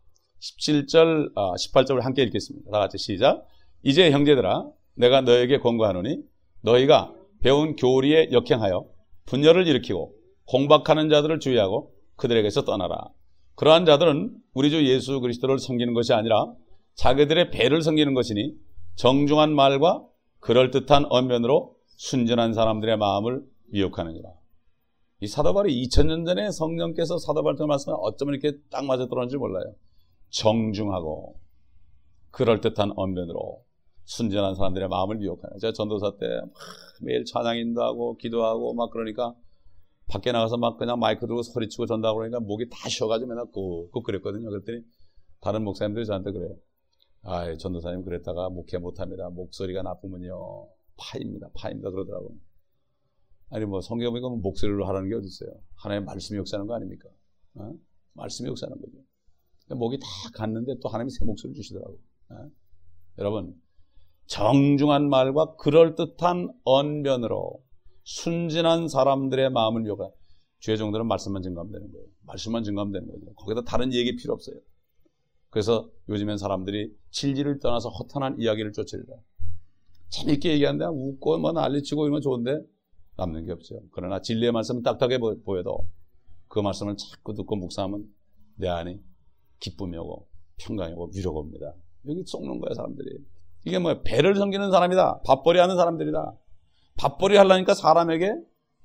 17절, 18절을 함께 읽겠습니다. 다 같이 시작. 이제 형제들아, 내가 너에게 권고하노니 너희가 배운 교리에 역행하여 분열을 일으키고 공박하는 자들을 주의하고 그들에게서 떠나라. 그러한 자들은 우리 주 예수 그리스도를 섬기는 것이 아니라 자기들의 배를 섬기는 것이니 정중한 말과 그럴듯한 언변으로 순전한 사람들의 마음을 미혹하느니라. 이 사도 바울이 2000년 전에 성령께서 사도 바울한테 말씀을 어쩌면 이렇게 딱 맞아 들어오는지 몰라요. 정중하고 그럴듯한 언변으로 순전한 사람들의 마음을 미혹하는. 제가 전도사 때 매일 찬양인도 하고 기도하고 막 그러니까 밖에 나가서 막 그냥 마이크 들고 소리치고 전도하고 그러니까 목이 다 쉬어가지고 맨날 꾹꾹 그랬거든요. 그랬더니 다른 목사님들이 저한테 그래요. 아, 전도사님 그랬다가 목회 못합니다. 목소리가 나쁘면요 파입니다 그러더라고요. 아니 뭐 성경 보니까 목소리로 하라는 게 어디 있어요? 하나님의 말씀이 역사하는 거 아닙니까? 말씀이 역사하는 거죠. 목이 다 갔는데 또 하나님이 새 목소리를 주시더라고요. 여러분, 정중한 말과 그럴듯한 언변으로 순진한 사람들의 마음을 미혹하. 주의 종들은 말씀만 증거하면 되는 거예요. 말씀만 증거하면 되는 거죠. 거기다 다른 얘기 필요 없어요. 그래서 요즘엔 사람들이 진리를 떠나서 허탄한 이야기를 쫓으리라. 재밌게 얘기하는데 웃고 뭐 난리치고 이런 건 좋은데 남는 게 없죠. 그러나 진리의 말씀은 딱딱해 보여도 그 말씀을 자꾸 듣고 묵상하면 내 안에 기쁨이 오고 평강이 오고 위로가 옵니다. 여기 속는 거야 사람들이. 이게 뭐야? 배를 섬기는 사람이다. 밥벌이 하는 사람들이다. 밥벌이 하려니까 사람에게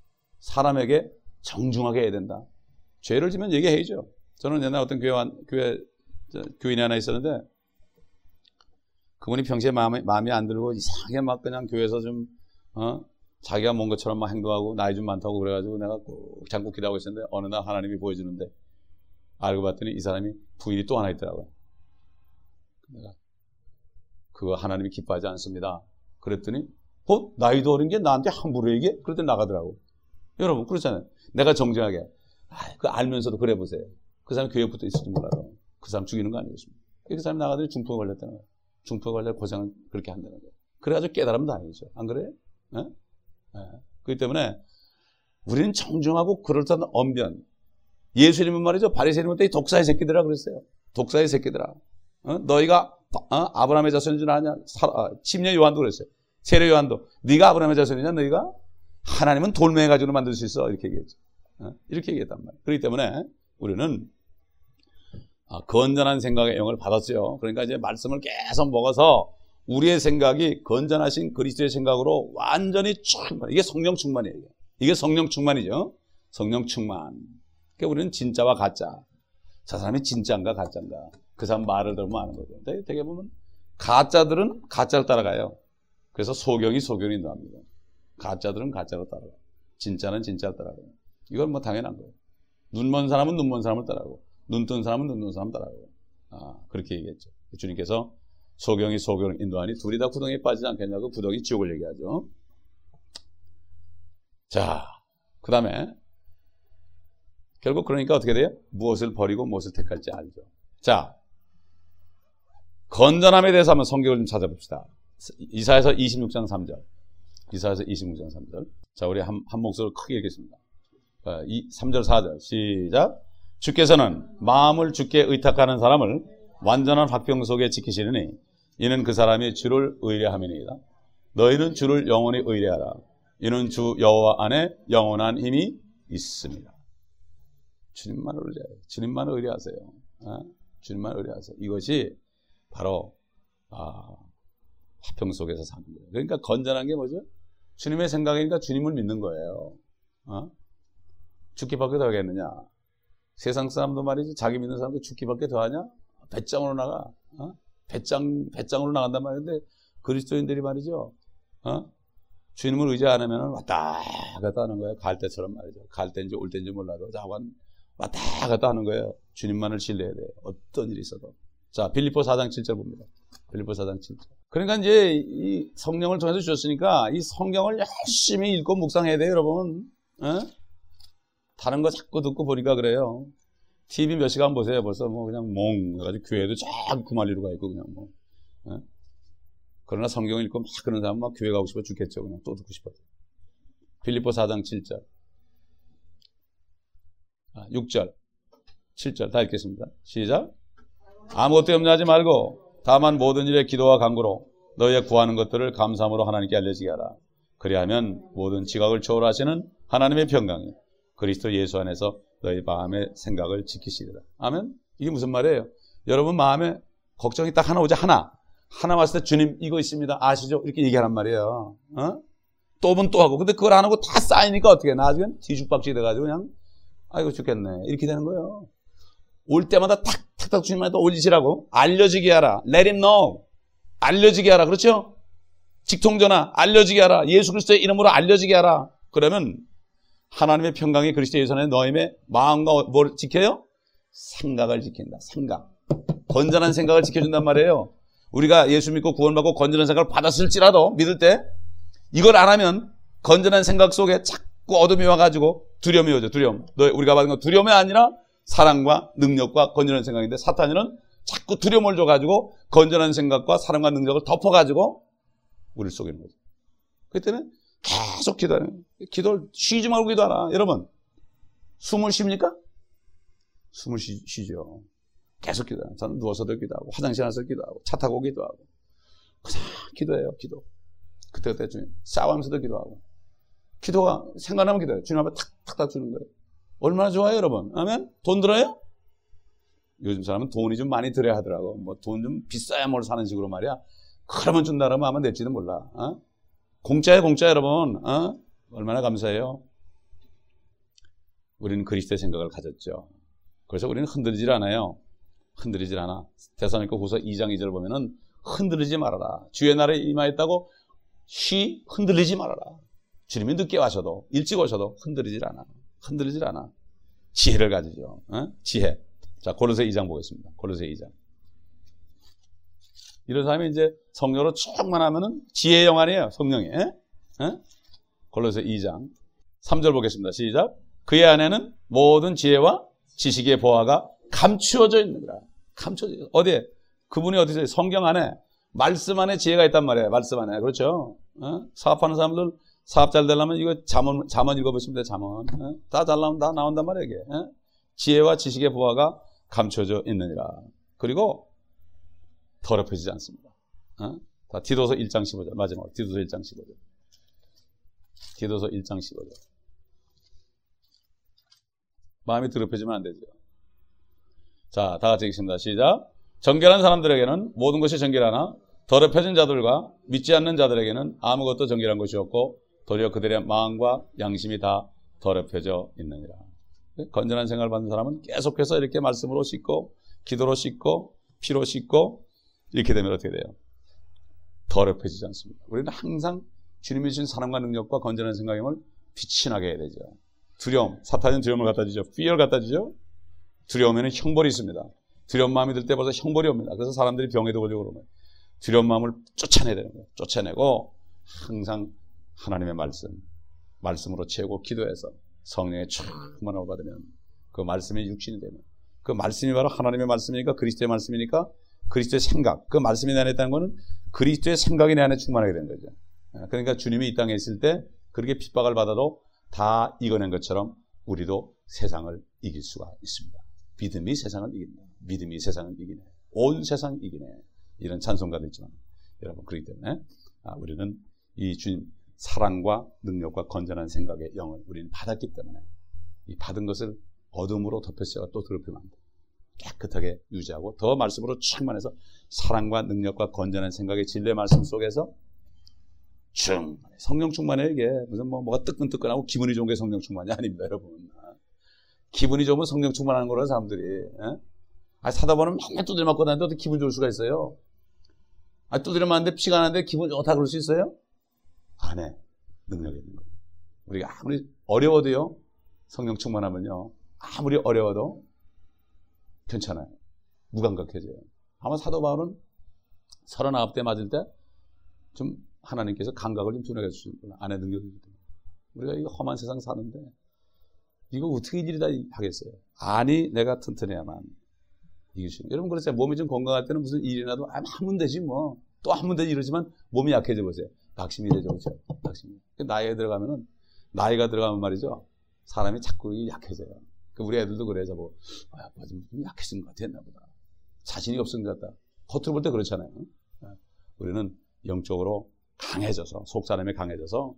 정중하게 해야 된다. 죄를 지면 얘기해야죠. 저는 옛날 어떤 교인이 하나 있었는데 그분이 평소에 마음에 안 들고 이상하게 막 그냥 교회에서 좀 자기가 뭔 것처럼 막 행동하고 나이 좀 많다고 그래가지고 내가 꼭 잠깐 기도하고 있었는데 어느 날 하나님이 보여주는데 알고 봤더니 이 사람이 부인이 또 하나 있더라고요. 내가 그거 하나님이 기뻐하지 않습니다. 그랬더니 나이도 어린 게 나한테 함부로 얘기해? 그랬더니 나가더라고. 여러분 그렇잖아요. 내가 정정하게 그 알면서도 그래 보세요. 그 사람 교회부터 있을지 몰라도 그 사람 죽이는 거 아니겠습니까? 그 사람이 나가더니 중풍에 걸렸다는 거예요. 중풍에 걸려 고생을 그렇게 한다는 거예요. 그래가지고 깨달으면 다행이죠. 안 그래요? 네? 네. 그렇기 때문에 우리는 정중하고 그럴듯한 언변. 예수님은 말이죠. 바리새인은 이 독사의 새끼들아 그랬어요. 독사의 새끼들아. 너희가 아브라함의 자손인 줄 아냐? 침례 요한도 그랬어요. 세례 요한도 네가 아브라함의 자손이냐? 너희가 하나님은 돌멩이 가지고 만들 수 있어. 이렇게 얘기했죠. 이렇게 얘기했단 말이에요. 그렇기 때문에 우리는 건전한 생각의 영을 받았어요. 그러니까 이제 말씀을 계속 먹어서 우리의 생각이 건전하신 그리스도의 생각으로 완전히 충만. 이게 성령 충만이에요. 이게 성령 충만이죠. 성령 충만. 그러니까 우리는 진짜와 가짜. 저 사람이 진짜인가 가짜인가. 그 사람 말을 들으면 아는 거죠. 되게 보면 가짜들은 가짜를 따라가요. 그래서 소경이 소경을 인도합니다. 가짜들은 가짜로 따라가요. 진짜는 진짜를 따라가요. 이건 뭐 당연한 거예요. 눈 먼 사람은 눈 먼 사람을 따라가고 눈 뜬 사람은 눈 뜬 사람을 따라가요. 그렇게 얘기했죠. 주님께서 소경이 소경을 인도하니 둘이 다 구덩이에 빠지지 않겠냐고 구덩이 지옥을 얘기하죠. 자, 그 다음에 결국 그러니까 어떻게 돼요? 무엇을 버리고 무엇을 택할지 알죠. 자, 건전함에 대해서 한번 성경을 좀 찾아봅시다. 이사야서 26장 3절. 이사야서 26장 3절. 자, 우리 한 목소리로 크게 읽겠습니다. 3절 4절 시작. 주께서는 마음을 주께 의탁하는 사람을 완전한 화평 속에 지키시느니 이는 그 사람이 주를 의뢰함이니이다. 너희는 주를 영원히 의뢰하라. 이는 주 여호와 안에 영원한 힘이 있습니다. 주님만 의뢰하세요. 주님만 의뢰하세요. 주님만 의뢰하세요. 이것이 바로 화평 속에서 사는 거예요. 그러니까 건전한 게 뭐죠? 주님의 생각이니까 주님을 믿는 거예요. 죽기밖에 더 하겠느냐? 세상 사람도 말이지 자기 믿는 사람도 죽기밖에 더 하냐? 배짱으로 나가. 배짱으로 나간단 말인데 그리스도인들이 말이죠. 주님을 의지 안 하면 왔다 갔다 하는 거예요. 갈 때처럼 말이죠. 갈 때인지 올 때인지 몰라도 자관 왔다 갔다 하는 거예요. 주님만을 신뢰해야 돼요. 어떤 일이 있어도. 자, 빌립보 4장 7절 봅니다. 빌립보 4장 7절. 그러니까 이제 이 성령을 통해서 주셨으니까 이 성경을 열심히 읽고 묵상해야 돼요, 여러분. 다른 거 자꾸 듣고 보니까 그래요. TV 몇 시간 보세요. 벌써 뭐 그냥 몽 해가지고 교회도 자꾸 말리러 가 있고 그냥 뭐. 그러나 성경을 읽고 막 그런 사람은 막 교회 가고 싶어 죽겠죠. 그냥 또 듣고 싶어요. 빌립보 4장 7절. 6절, 7절 다 읽겠습니다. 시작. 아무것도 염려하지 말고 다만 모든 일에 기도와 간구로 너희의 구하는 것들을 감사함으로 하나님께 알려지게 하라. 그리하면 모든 지각을 초월하시는 하나님의 평강이 그리스도 예수 안에서 너희 마음의 생각을 지키시리라. 아멘. 이게 무슨 말이에요? 여러분 마음에 걱정이 딱 하나 오자. 하나 왔을 때 주님 이거 있습니다. 아시죠? 이렇게 얘기하란 말이에요. 또 오면 또 하고. 근데 그걸 안 하고 다 쌓이니까 어떻게 해? 나중에 뒤죽박죽이 돼가지고 그냥 아이고 죽겠네. 이렇게 되는 거예요. 올 때마다 탁탁탁 주님한테 올리시라고. 알려지게 하라. Let him know. 알려지게 하라. 그렇죠? 직통전화 알려지게 하라. 예수 그리스도의 이름으로 알려지게 하라. 그러면 하나님의 평강이 그리스도 예수 안에 너희의 마음과 뭘 지켜요? 생각을 지킨다. 생각. 건전한 생각을 지켜준단 말이에요. 우리가 예수 믿고 구원받고 건전한 생각을 받았을지라도 믿을 때 이걸 안 하면 건전한 생각 속에 자꾸 어둠이 와가지고 두려움이 오죠. 두려움. 우리가 받은 건 두려움이 아니라 사랑과 능력과 건전한 생각인데 사탄은 자꾸 두려움을 줘가지고 건전한 생각과 사랑과 능력을 덮어가지고 우리를 속이는 거죠. 그렇기 때문에 계속 기도하는 거예요. 기도를 쉬지 말고 기도하라. 여러분 숨을 쉽니까? 숨을 쉬죠. 계속 기도해요. 저는 누워서도 기도하고 화장실 가서 기도하고 차 타고 기도하고 그냥 기도해요. 기도. 그때 주님 싸우면서도 기도하고 기도가 생각나면 기도해요. 주님 앞에 탁탁 주는 거예요. 얼마나 좋아요 여러분. 아멘. 돈 들어요? 요즘 사람은 돈이 좀 많이 들어야 하더라고. 뭐 돈 좀 비싸야 뭘 사는 식으로 말이야. 그러면 준다 그러면 아마 낼지도 몰라. 공짜예요 공짜 여러분. 얼마나 감사해요. 우리는 그리스도의 생각을 가졌죠. 그래서 우리는 흔들리질 않아요. 흔들리질 않아. 데살로니가 후서 2장 2절 보면은 흔들리지 말아라. 주의 날에 임하였다고 흔들리지 말아라. 주님이 늦게 와셔도 일찍 오셔도 흔들리질 않아. 흔들리질 않아. 지혜를 가지죠. 지혜. 자, 골로새 2장 보겠습니다. 골로새 2장. 이런 사람이 이제 성령으로 충만하면은 지혜의 영안이에요. 성령이. 골로새 2장 3절 보겠습니다. 시작. 그의 안에는 모든 지혜와 지식의 보화가 감추어져 있느니라. 감추어져. 어디에? 그분이 어디서? 성경 안에, 말씀 안에 지혜가 있단 말이에요. 말씀 안에. 그렇죠? 사업하는 사람들 사업 잘 되려면 이거 잠언 읽어보시면 돼요. 잠언. 다 잘 나온단 말이에요. 이게. 지혜와 지식의 보화가 감춰져 있느니라. 그리고 더럽혀지지 않습니다. 다 디도서 1장 15절. 마지막 디도서 1장 15절. 디도서 1장 15절. 마음이 더럽혀지면 안 되죠. 자, 다 같이 읽습니다. 시작. 정결한 사람들에게는 모든 것이 정결하나 더럽혀진 자들과 믿지 않는 자들에게는 아무것도 정결한 것이 없고 도리어 그들의 마음과 양심이 다 더럽혀져 있느니라. 건전한 생각을 받는 사람은 계속해서 이렇게 말씀으로 씻고 기도로 씻고 피로 씻고 이렇게 되면 어떻게 돼요? 더럽혀지지 않습니다. 우리는 항상 주님이 주신 사랑과 능력과 건전한 생각임을 빛이 나게 해야 되죠. 두려움, 사탄은 두려움을 갖다 주죠. fear 갖다 주죠. 두려움에는 형벌이 있습니다. 두려운 마음이 들 때 벌써 형벌이 옵니다. 그래서 사람들이 병에도 걸리고 그러면 두려운 마음을 쫓아내야 되는 거예요. 쫓아내고 항상 하나님의 말씀으로 채우고 기도해서 성령의 충만함을 받으면 그 말씀이 육신이 되면 그 말씀이 바로 하나님의 말씀이니까 그리스도의 말씀이니까 그리스도의 생각, 그 말씀이 내 안에 있다는 것은 그리스도의 생각이 내 안에 충만하게 되는 거죠. 그러니까 주님이 이 땅에 있을 때 그렇게 핍박을 받아도 다 이겨낸 것처럼 우리도 세상을 이길 수가 있습니다. 믿음이 세상을 이긴다. 믿음이 세상을 이기네. 온 세상 이기네. 이런 찬송가도 있지만 여러분 그렇기 때문에 우리는 이 주님 사랑과 능력과 건전한 생각의 영을 우리는 받았기 때문에 이 받은 것을 어둠으로 덮였다가 또 더럽히면 안 돼. 깨끗하게 유지하고 더 말씀으로 충만해서 사랑과 능력과 건전한 생각의 진리의 말씀 속에서 성령 충만해. 이게 무슨 뭐가 뜨끈뜨끈하고 기분이 좋은 게 성령 충만이 아닙니다, 여러분. 기분이 좋으면 성령 충만하는 거라는 사람들이. 사다 보면 맨날 두드려 맞고 다니는데 어떻게 기분 좋을 수가 있어요? 두드려 맞는데 피가 나는데 기분 좋다 그럴 수 있어요? 안에 능력이 있는 거예요. 우리가 아무리 어려워도요, 성령 충만하면요, 아무리 어려워도 괜찮아요. 무감각해져요. 아마 사도 바울은 39대 맞을 때 좀 하나님께서 감각을 좀 둔하게 해주시는구나. 안에 능력이 있기 때문에. 우리가 이 험한 세상 사는데 이거 어떻게 일이다 하겠어요? 아니 내가 튼튼해야만 이기시는. 여러분 그러세요. 몸이 좀 건강할 때는 무슨 일이 나도 하면 되지 뭐. 또 하면 되지 이러지만 몸이 약해져 보세요. 낙심이 되죠. 그렇죠? 낙심이. 나이가 들어가면 말이죠. 사람이 자꾸 약해져요. 우리 애들도 그래. 아빠 좀 약해진 것 같아, 옛날보다. 자신이 없은 것 같다. 겉으로 볼 때 그렇잖아요. 우리는 영적으로 강해져서, 속사람이 강해져서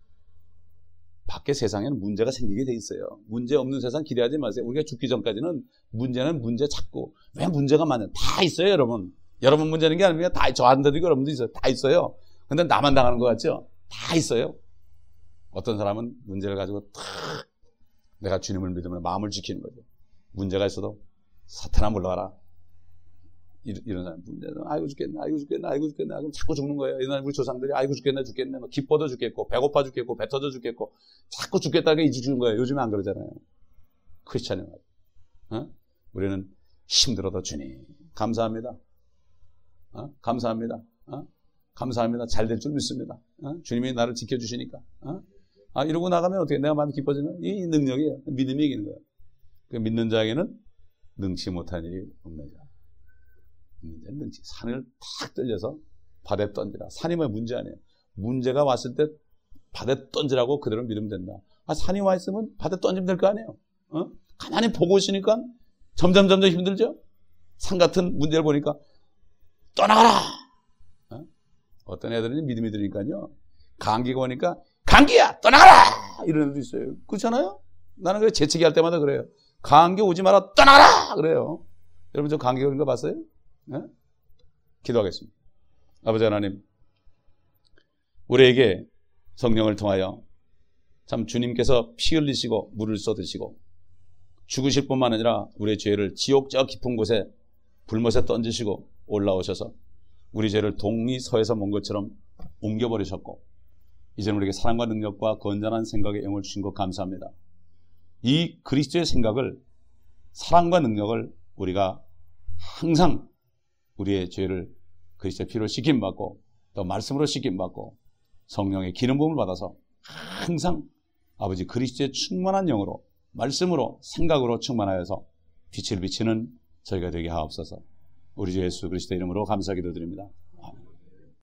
밖에 세상에는 문제가 생기게 돼 있어요. 문제 없는 세상 기대하지 마세요. 우리가 죽기 전까지는 문제는 문제 찾고, 왜 문제가 많아요? 다 있어요, 여러분. 여러분 문제는 게 아니라 다 저한테도 있고 여러분도 있어요. 다 있어요. 근데 나만 당하는 것 같죠? 다 있어요. 어떤 사람은 문제를 가지고 탁 내가 주님을 믿으면 마음을 지키는 거죠. 문제가 있어도 사탄아 물러가라. 이런 사람 문제는 아이고 죽겠네, 아이고 죽겠네, 아이고 죽겠네. 그럼 자꾸 죽는 거예요. 옛날 우리 조상들이 아이고 죽겠네, 죽겠네. 뭐 기뻐도 죽겠고, 배고파 죽겠고, 배 터져 죽겠고, 자꾸 죽겠다가 이제 죽는 거예요. 요즘에 안 그러잖아요. 크리스찬이 말이에요. 우리는 힘들어도 주님 감사합니다. 감사합니다. 감사합니다. 잘 될 줄 믿습니다. 주님이 나를 지켜주시니까. 이러고 나가면 어떻게 내가 마음이 기뻐지는 이 능력이에요. 믿음이 이기는 거예요. 그 믿는 자에게는 능치 못한 일이 없는 자. 믿는 자는 능치. 산을 탁 떨려서 바다에 던지라. 산이 뭐 문제 아니에요. 문제가 왔을 때 바다에 던지라고 그대로 믿으면 된다. 산이 와 있으면 바다에 던지면 될 거 아니에요. 가만히 보고 있으니까 점점 힘들죠. 산 같은 문제를 보니까 떠나가라. 어떤 애들은 믿음이 들으니까요. 감기가 오니까 감기야 떠나가라 이런 애들도 있어요. 그렇잖아요. 나는 그래 재채기 할 때마다 그래요. 감기 오지 마라 떠나가라 그래요. 여러분 저 감기 오는 거 봤어요? 네? 기도하겠습니다. 아버지 하나님, 우리에게 성령을 통하여 참 주님께서 피 흘리시고 물을 쏟으시고 죽으실 뿐만 아니라 우리의 죄를 지옥 저 깊은 곳에 불못에 던지시고 올라오셔서 우리 죄를 동이 서에서 먼 것처럼 옮겨버리셨고 이제는 우리에게 사랑과 능력과 건전한 생각의 영을 주신 것 감사합니다. 이 그리스도의 생각을, 사랑과 능력을 우리가 항상 우리의 죄를 그리스도의 피로 씻김받고 또 말씀으로 씻김받고 성령의 기름 부음을 받아서 항상 아버지 그리스도의 충만한 영으로 말씀으로 생각으로 충만하여서 빛을 비치는 저희가 되게 하옵소서. 우리 주 예수 그리스도의 이름으로 감사기도 드립니다.